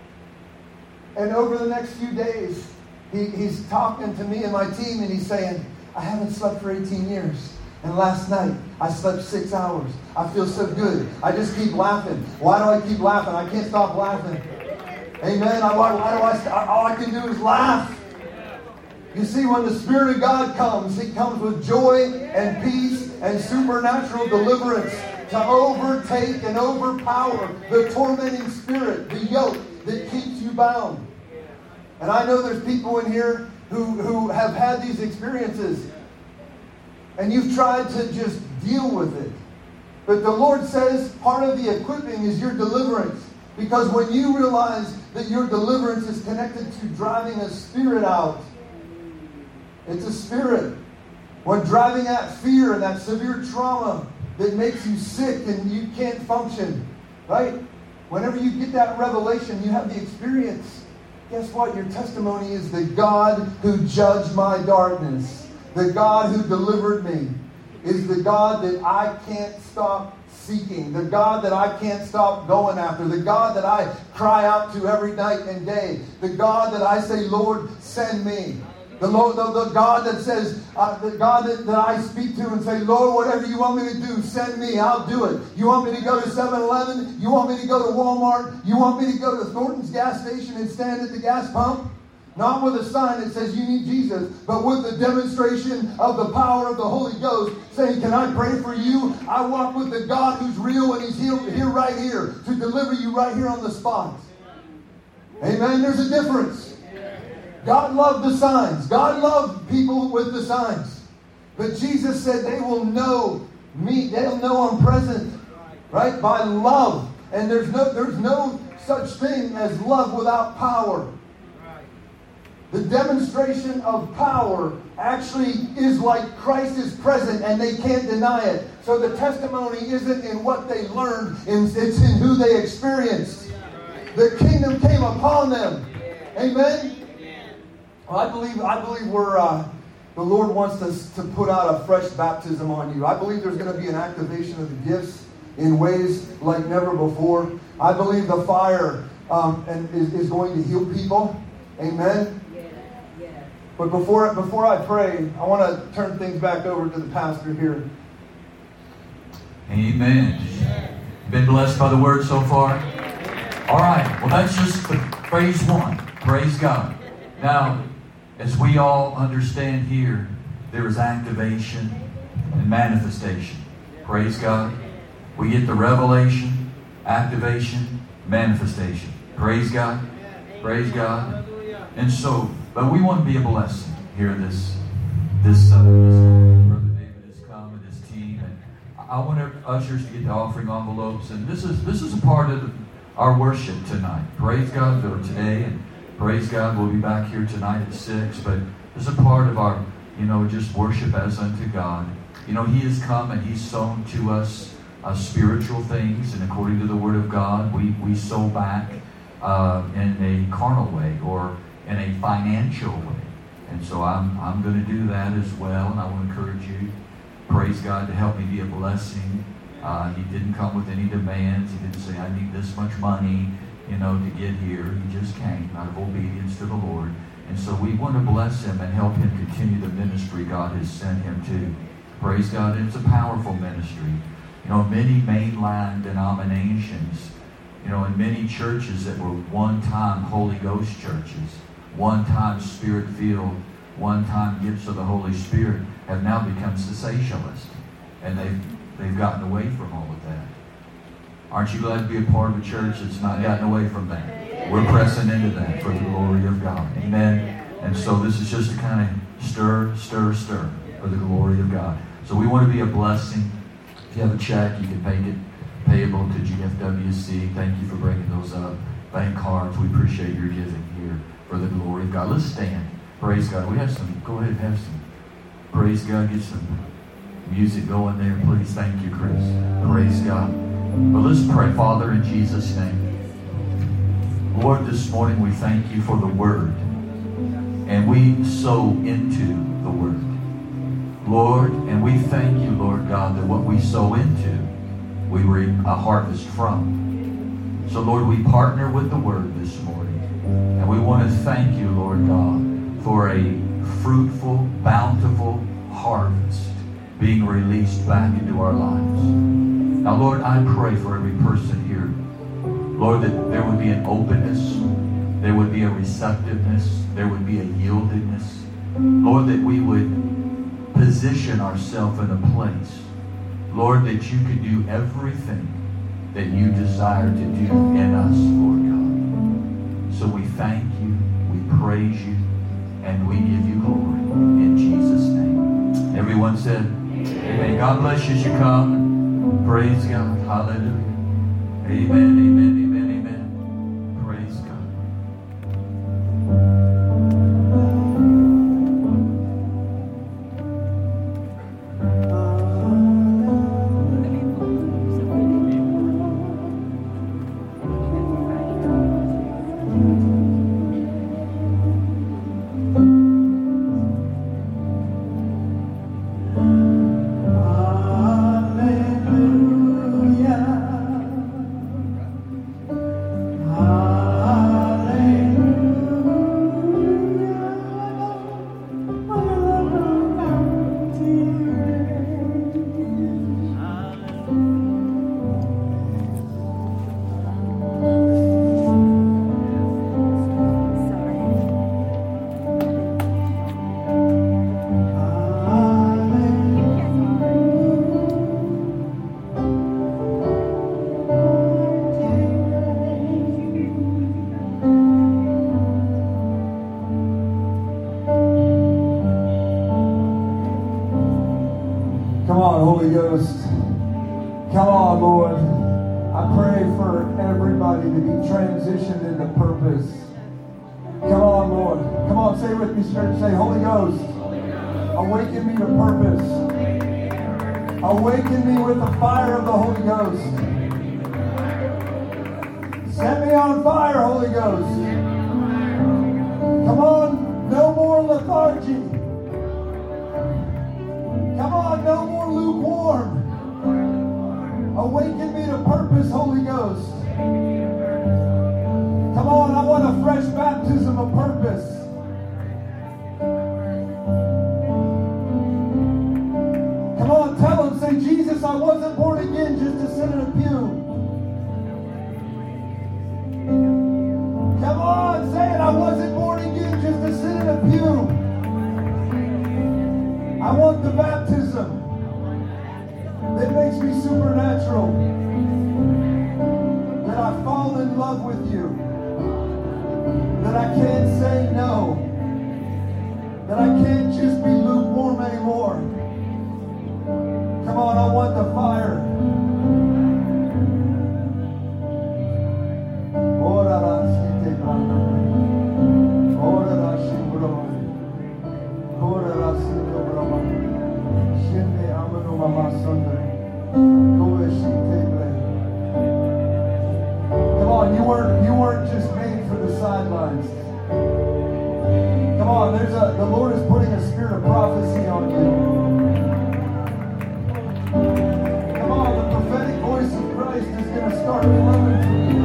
and over the next few days, he's talking to me and my team, and he's saying, I haven't slept for 18 years. And last night, I slept 6 hours. I feel so good. I just keep laughing. Why do I keep laughing? I can't stop laughing. Amen. All I can do is laugh. You see, when the Spirit of God comes, He comes with joy and peace and supernatural deliverance to overtake and overpower the tormenting spirit, the yoke that keeps you bound. And I know there's people in here who have had these experiences, and you've tried to just deal with it. But the Lord says part of the equipping is your deliverance. Because when you realize that your deliverance is connected to driving a spirit out, it's a spirit. When driving that fear and that severe trauma that makes you sick and you can't function, right? Whenever you get that revelation, you have the experience. Guess what? Your testimony is the God who judged my darkness. The God who delivered me is the God that I can't stop seeking. The God that I can't stop going after. The God that I cry out to every night and day. The God that I say, Lord, send me. The God that says, the God that I speak to and say, Lord, whatever you want me to do, send me, I'll do it. You want me to go to 7-Eleven? You want me to go to Walmart? You want me to go to Thornton's gas station and stand at the gas pump? Not with a sign that says you need Jesus, but with the demonstration of the power of the Holy Ghost, saying, can I pray for you? I walk with the God who's real, and He's here right here to deliver you right here on the spot. Amen? There's a difference. God loved the signs. God loved people with the signs. But Jesus said they will know me. They'll know I'm present. Right? By love. And there's no such thing as love without power. The demonstration of power actually is like Christ is present and they can't deny it. So the testimony isn't in what they learned, it's in who they experienced. The kingdom came upon them. Amen? Well, I believe the Lord wants us to put out a fresh baptism on you. I believe there's going to be an activation of the gifts in ways like never before. I believe the fire is going to heal people. Amen? But before I pray, I want to turn things back over to the pastor here. Amen. Been blessed by the word so far? All right. Well, that's just phase one. Praise God. Now, as we all understand here, there is activation and manifestation. Praise God. We get the revelation. activation, manifestation. Praise God. Praise God. And so, but we want to be a blessing here this Sunday. Brother David has come and his team, and I want our ushers to get the offering envelopes. And this is a part of our worship tonight. Praise God for today, and praise God we'll be back here tonight at 6. But this is a part of our, just worship as unto God. He has come and He's sown to us spiritual things, and according to the Word of God, we sow back in a carnal way or in a financial way. And so I'm going to do that as well, and I want to encourage you, praise God, to help me be a blessing. He didn't come with any demands. He didn't say, I need this much money, to get here. He just came out of obedience to the Lord. And so we want to bless him and help him continue the ministry God has sent him to. Praise God. And it's a powerful ministry. Many mainline denominations, in many churches that were one-time Holy Ghost churches, one-time Spirit-filled, one-time gifts of the Holy Spirit, have now become cessationist. And they've gotten away from all of that. Aren't you glad to be a part of a church that's not gotten away from that? We're pressing into that for the glory of God. Amen. And so this is just to kind of stir for the glory of God. So we want to be a blessing. If you have a check, you can make it payable to GFWC. Thank you for bringing those up. Bank cards, we appreciate your giving here for the glory of God. Let's stand. Praise God. We have some, go ahead and have some. Praise God. Get some music going there, please. Thank you, Chris. Praise God. But let's pray. Father, in Jesus' name. Lord, this morning we thank you for the Word. And we sow into the Word. Lord, and we thank you, Lord God, that what we sow into, we reap a harvest from. So, Lord, we partner with the Word this morning. And we want to thank you, Lord God, for a fruitful, bountiful harvest being released back into our lives. Now, Lord, I pray for every person here, Lord, that there would be an openness, there would be a receptiveness, there would be a yieldedness. Lord, that we would position ourselves in a place, Lord, that you could do everything that you desire to do in us, Lord God. So we thank you, we praise you, and we give you glory in Jesus' name. Everyone said, amen. God bless you as you come. Praise God. Hallelujah. Amen, amen, amen, amen. Praise God. Holy Ghost. Come on, Lord. I pray for everybody to be transitioned into purpose. Come on, Lord. Come on, say it with me, church. Say, Holy Ghost, awaken me to purpose. Awaken me with the fire of the Holy Ghost. Set me on fire, Holy Ghost. Come on, no more lethargy. Come on, no more lukewarm. Awaken me to purpose, Holy Ghost. Come on, I want a fresh baptism of purpose. Come on, tell him, say, Jesus, I wasn't born again just to sit in a pew. Come on, say it, I wasn't born again just to sit in a pew. I want the baptism that makes me supernatural. that I can't just be lukewarm anymore. Come on, I want the fire. Come on, you weren't just made for the sidelines. Come on, the Lord is putting a spirit of prophecy on you. Come on, the prophetic voice of Christ is going to start flowing through you.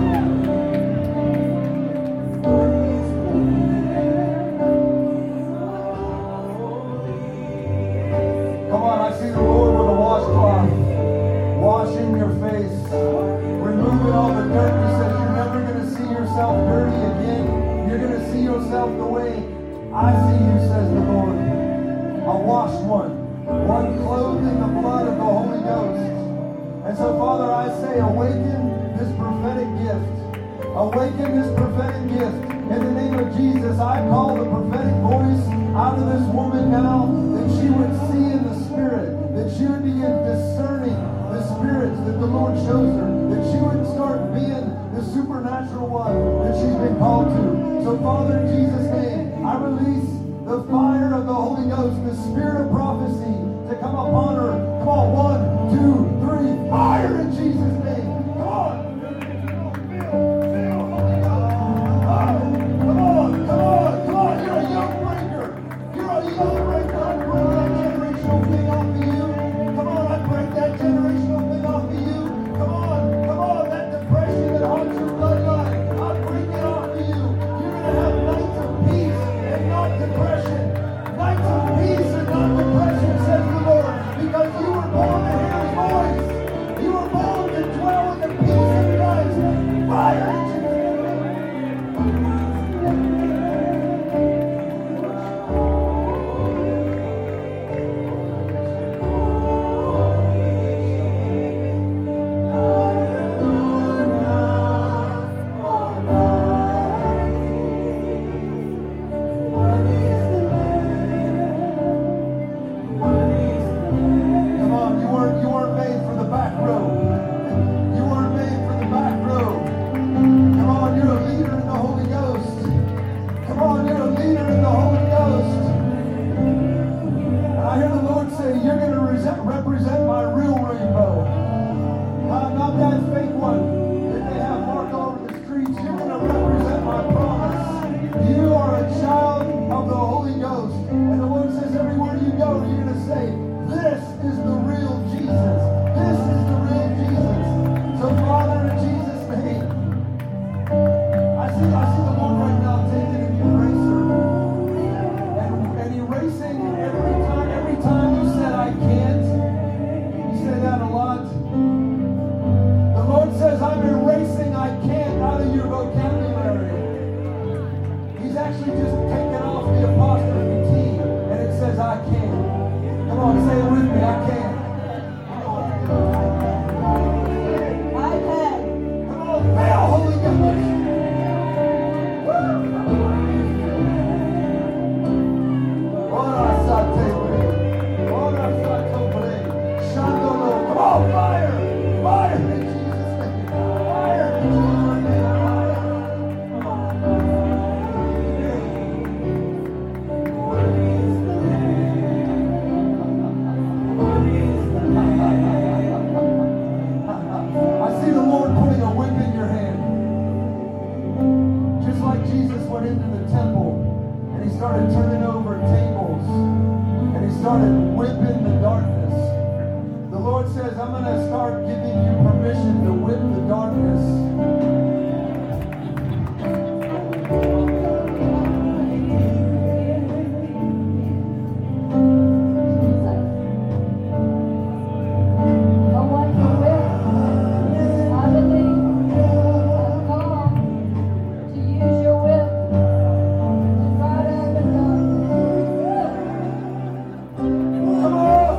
Come on, I see the Lord with a washcloth, washing your face, removing all the dirt. He says you're never going to see yourself dirty again. You're going to see yourself the way I see you, says the Lord. A washed one clothed in the blood of the Holy Ghost. And so, Father, I say, awaken this prophetic gift. Awaken this prophetic gift. In the name of Jesus, I call the prophetic voice out of this woman now, that she would see in the Spirit, that she would begin discerning the spirits that the Lord shows her, that she would start being the supernatural one that she's been called to. So, Father, in Jesus' name, I release the fire of the Holy Ghost, the spirit of prophecy to come upon her. Come on, 1, 2, 3, fire in Jesus' name. Come on. Come on. You're a young breaker. You're a young breaker. I break that generational thing off of you. Come on, I break that generational thing off of you. Come on. That depression that haunts your bloodline, I break it off of you. You're going to have nights of peace and not depression. Nights of peace and not depression, says the Lord, because you were born to hear His voice. You were born to dwell in the peace of Christ. Fire in Jesus' name. Represent my real rainbow. Not that fake one that they have marked all over the streets. You're going to represent my promise. You are a child of the Holy Ghost. And the Lord says everywhere you go, you're going to say, this is the real Jesus. This is the real Jesus. So, Father, in Jesus' name, I see the Lord right now taking an eraser and erasing every time you said I can't. That a lot. The Lord says, I'm erasing I can't out of your vocabulary. He's actually just taken off the apostrophe T, and it says I can. Come on, say it with me, I can. I can. Come on, fail, Holy Ghost. Fire! Fire in Jesus' name! Fire in Jesus' name! I see the Lord putting a whip in your hand. Just like Jesus went into the temple and He started turning over tables and He started whipping the darkness. The Lord says, I'm going to start giving you permission to whip the darkness. I want to whip. I believe I've come to use your whip to fight out the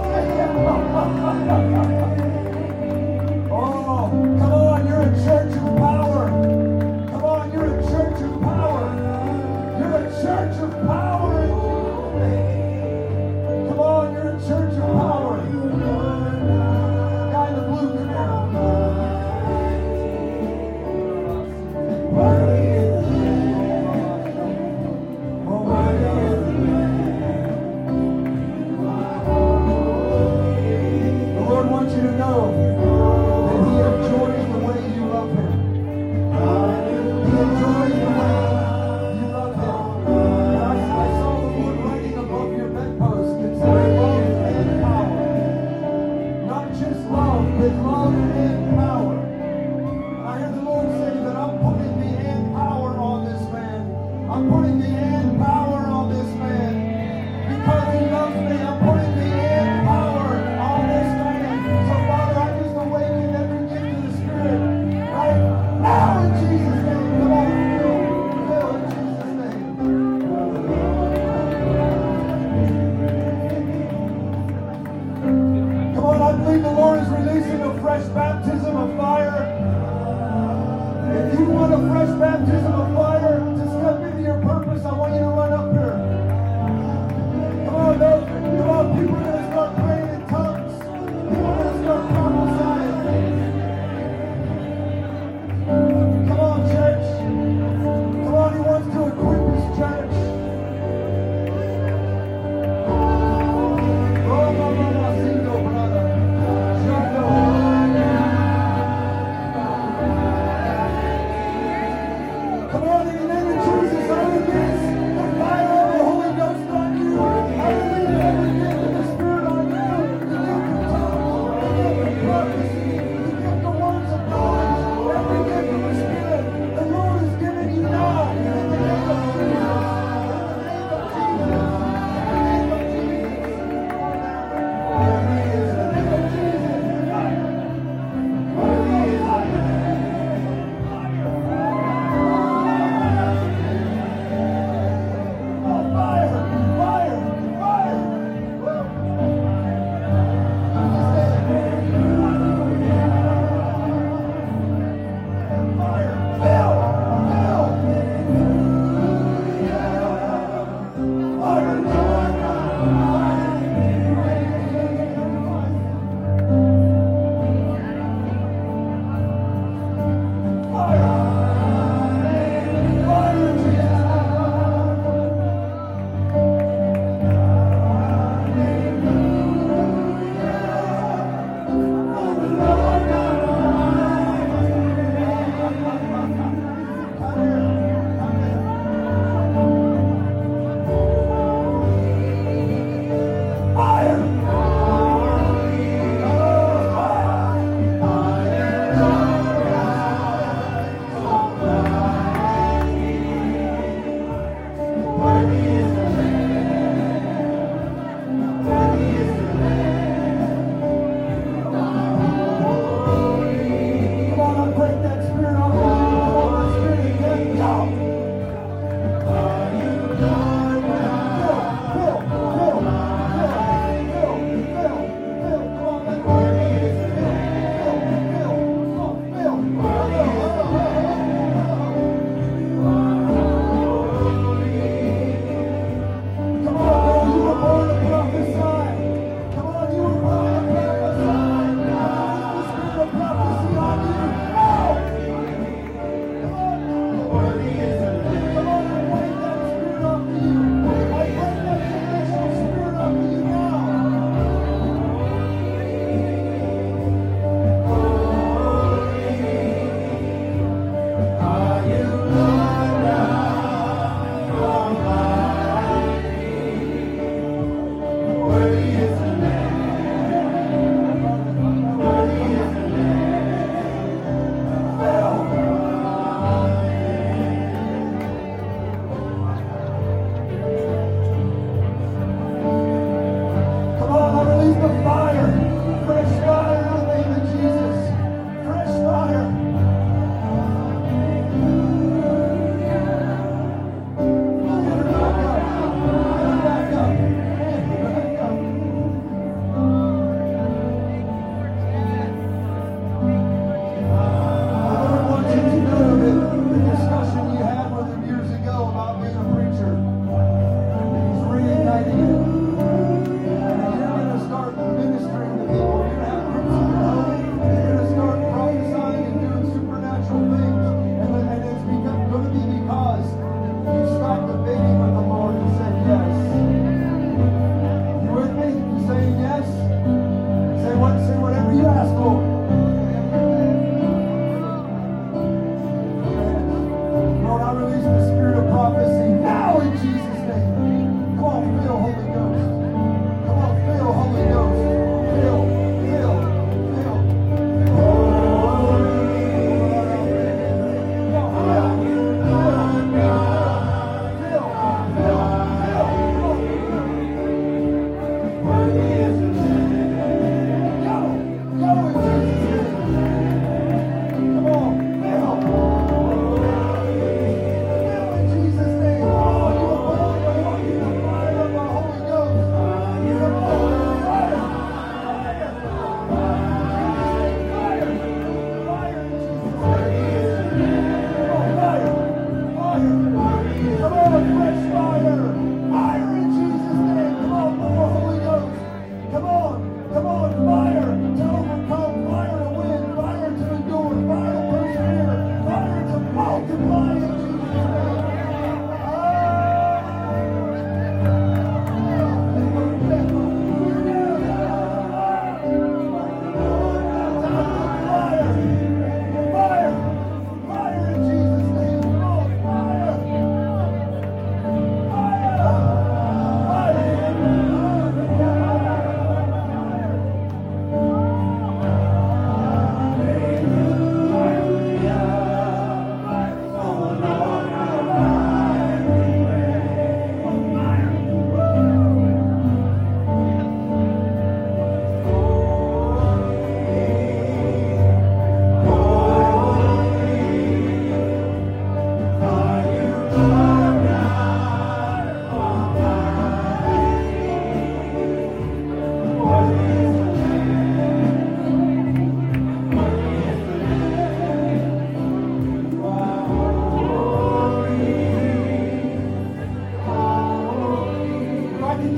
Oh, come on, you're a church of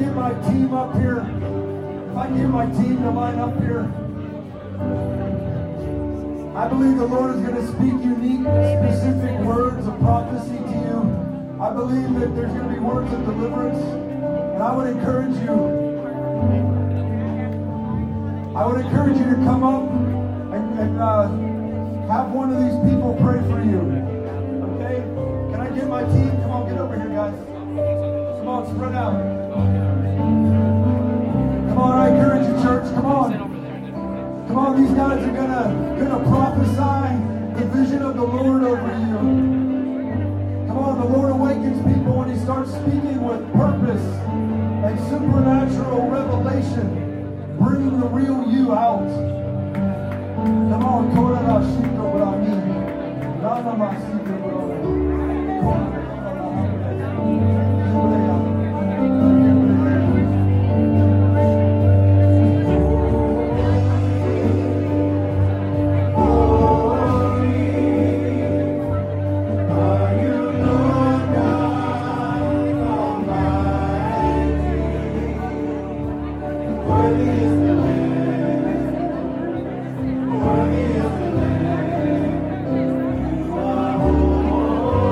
get my team up here, if I can get my team to line up here, I believe the Lord is going to speak unique, specific words of prophecy to you. I believe that there's going to be words of deliverance. And I would encourage you to come up and have one of these people pray for you. Okay? Can I get my team? Come on, get over here, guys. Come on, spread out. Come on, I encourage you, church. Come on. Come on, these guys are gonna prophesy the vision of the Lord over you. Come on, the Lord awakens people when He starts speaking with purpose and supernatural revelation, bringing the real you out. Come on, Torah Shiko Brahmi, Rama Masika Brahmi. Oh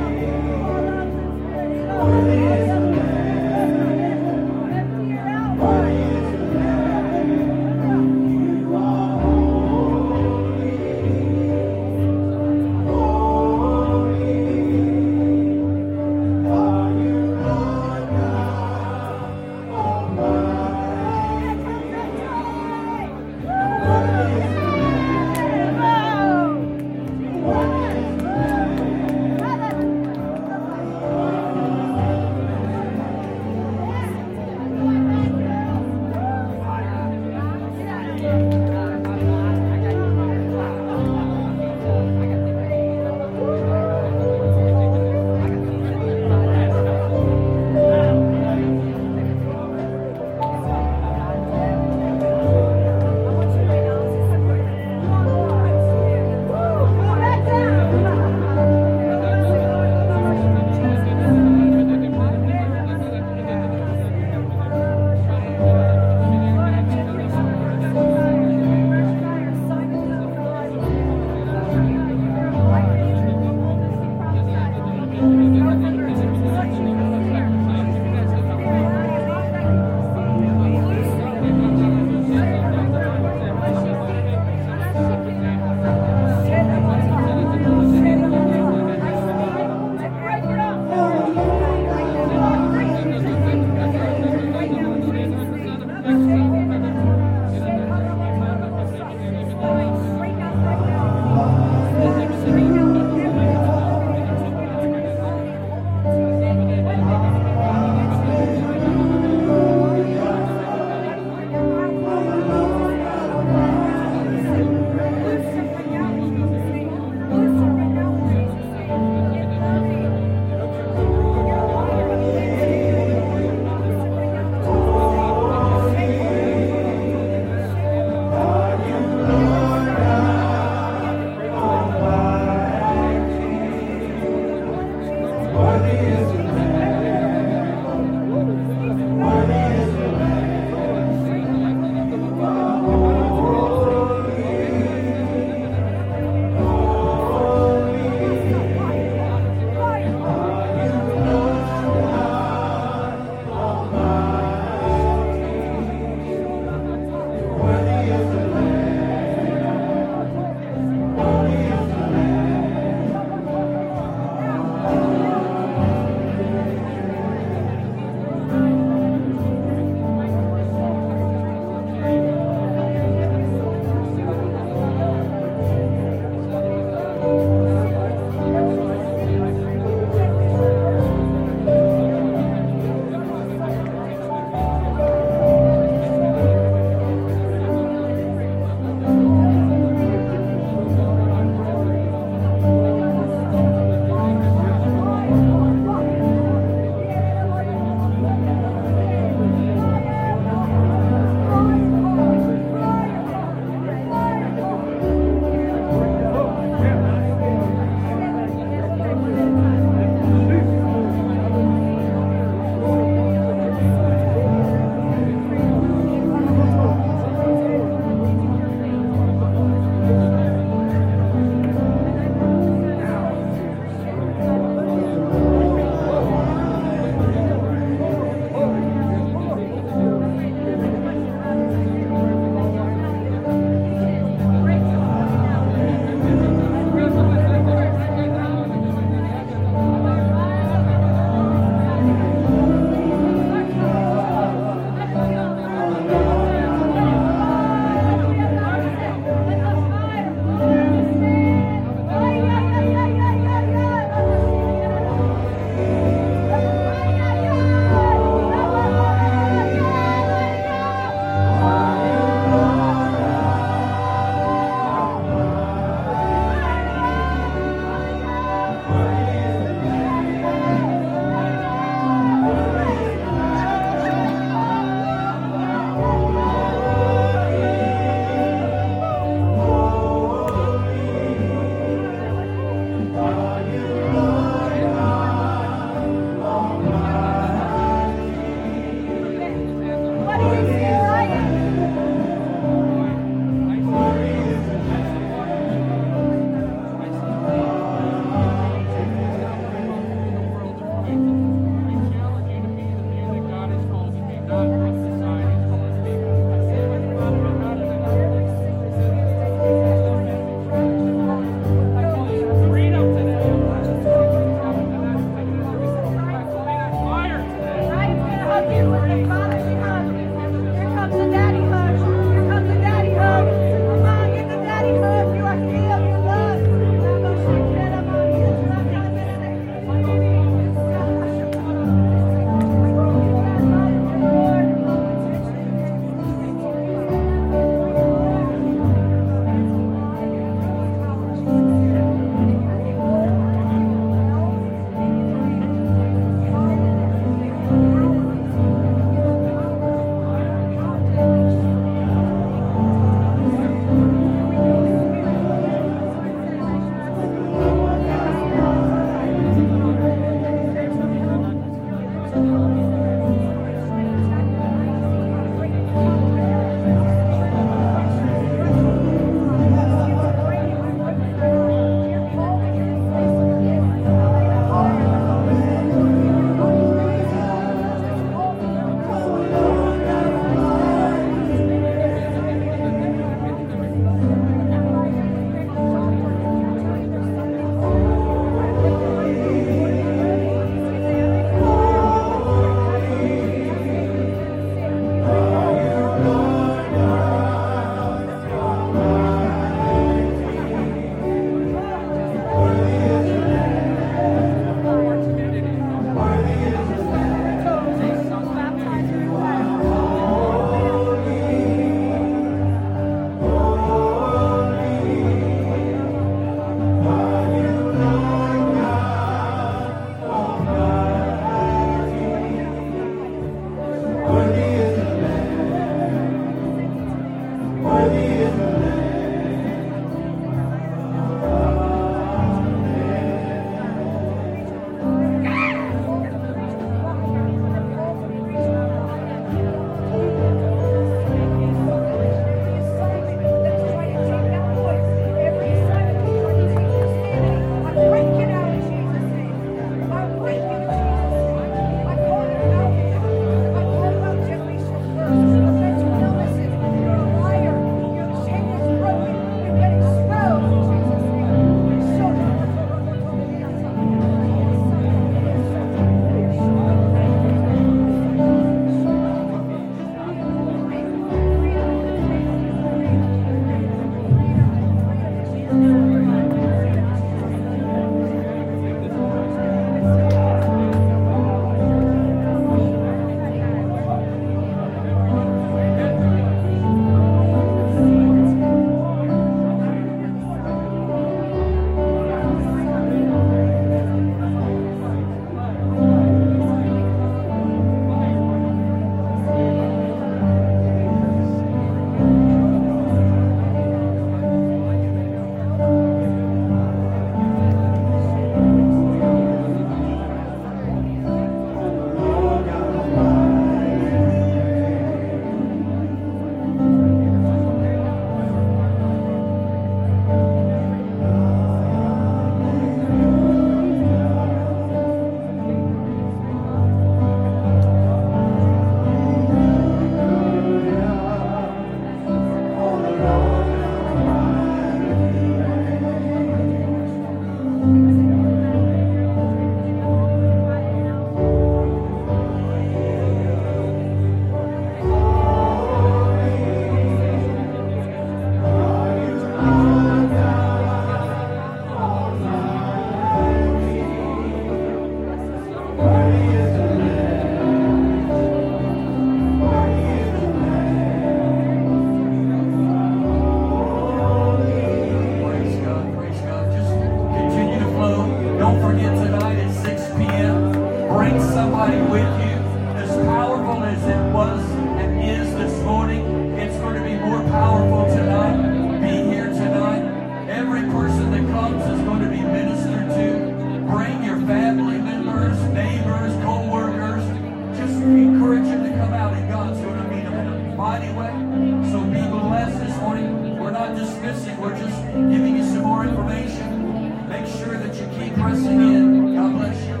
anyway. So be blessed this morning. We're not dismissing. We're just giving you some more information. Make sure that you keep pressing in. God bless you.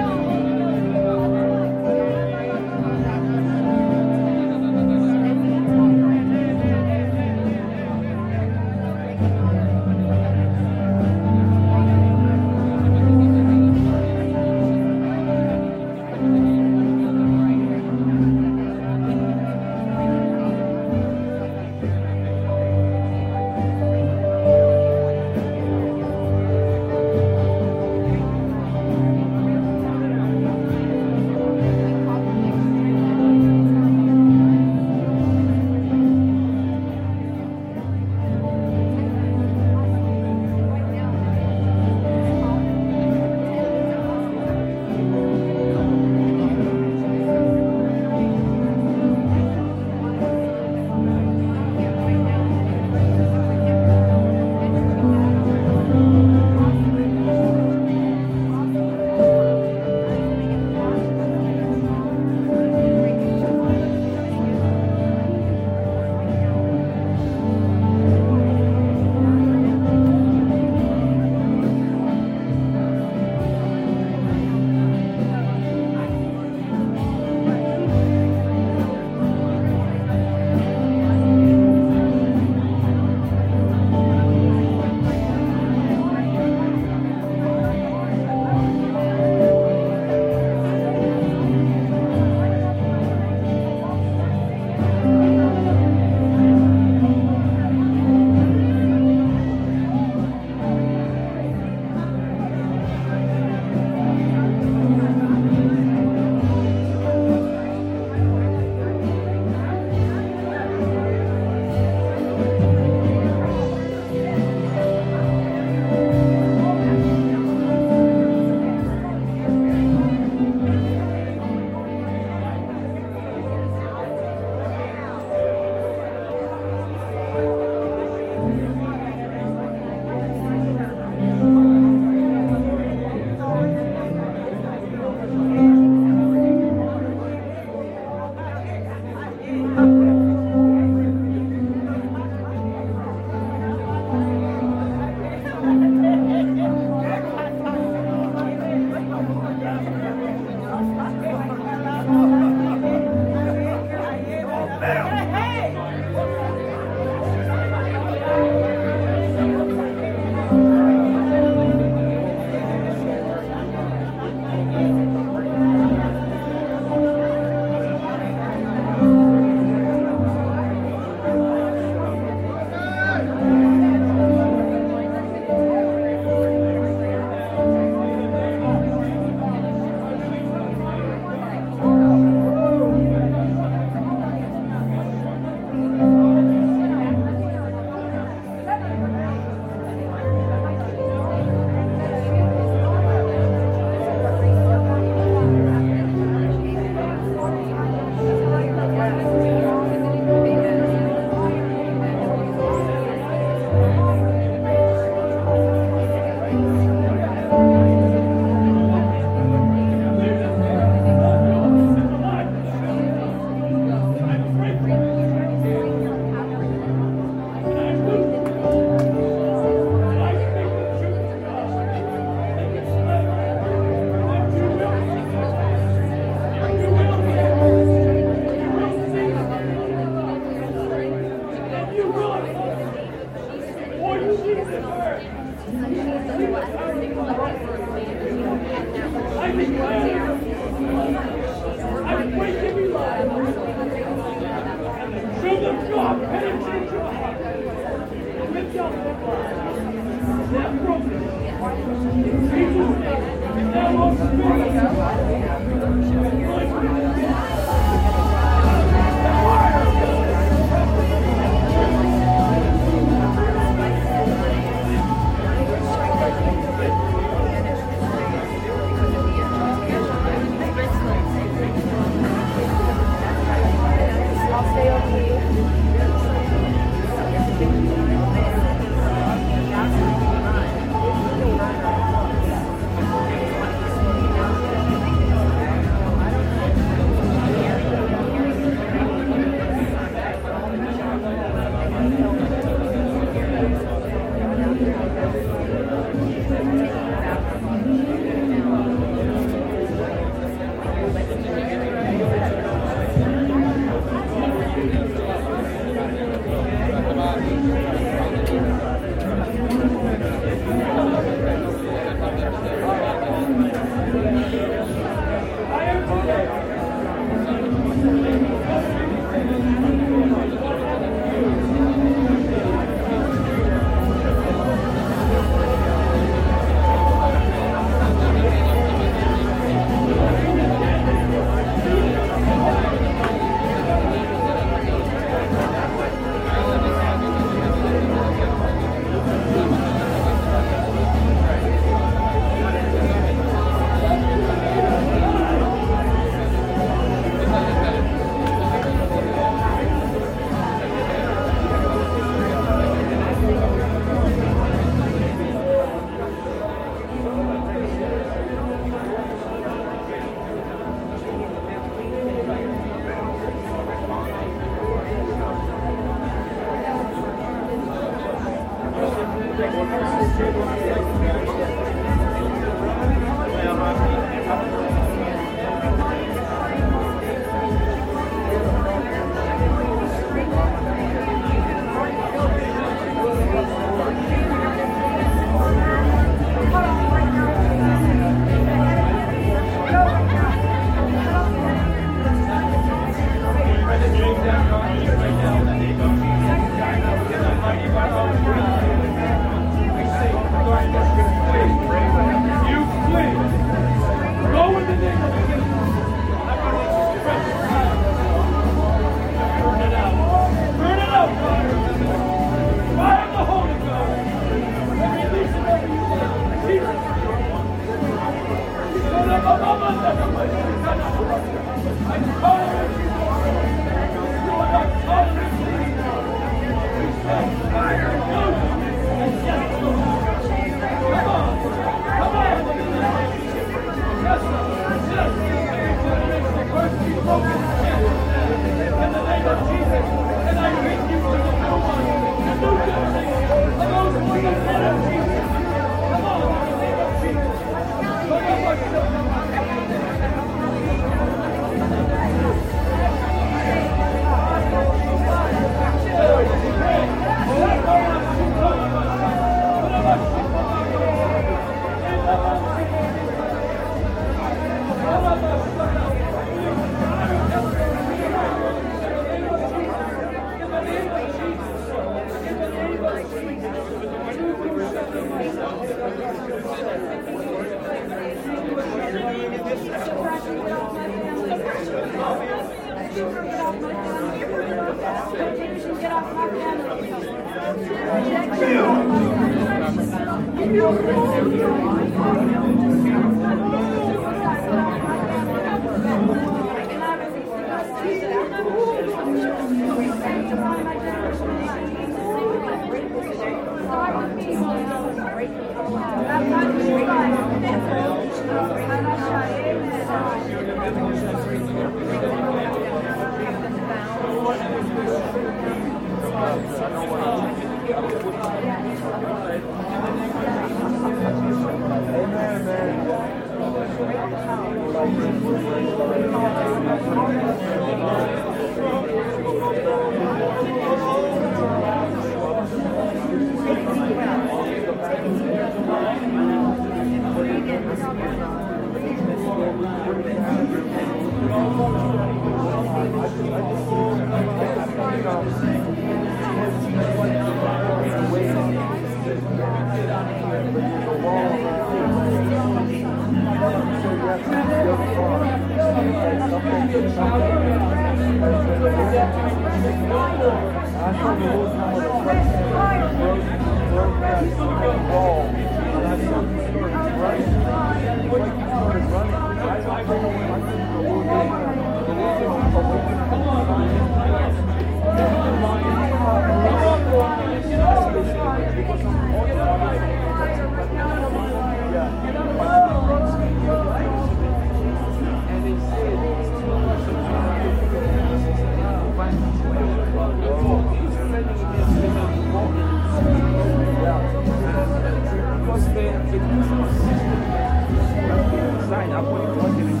Sign up when you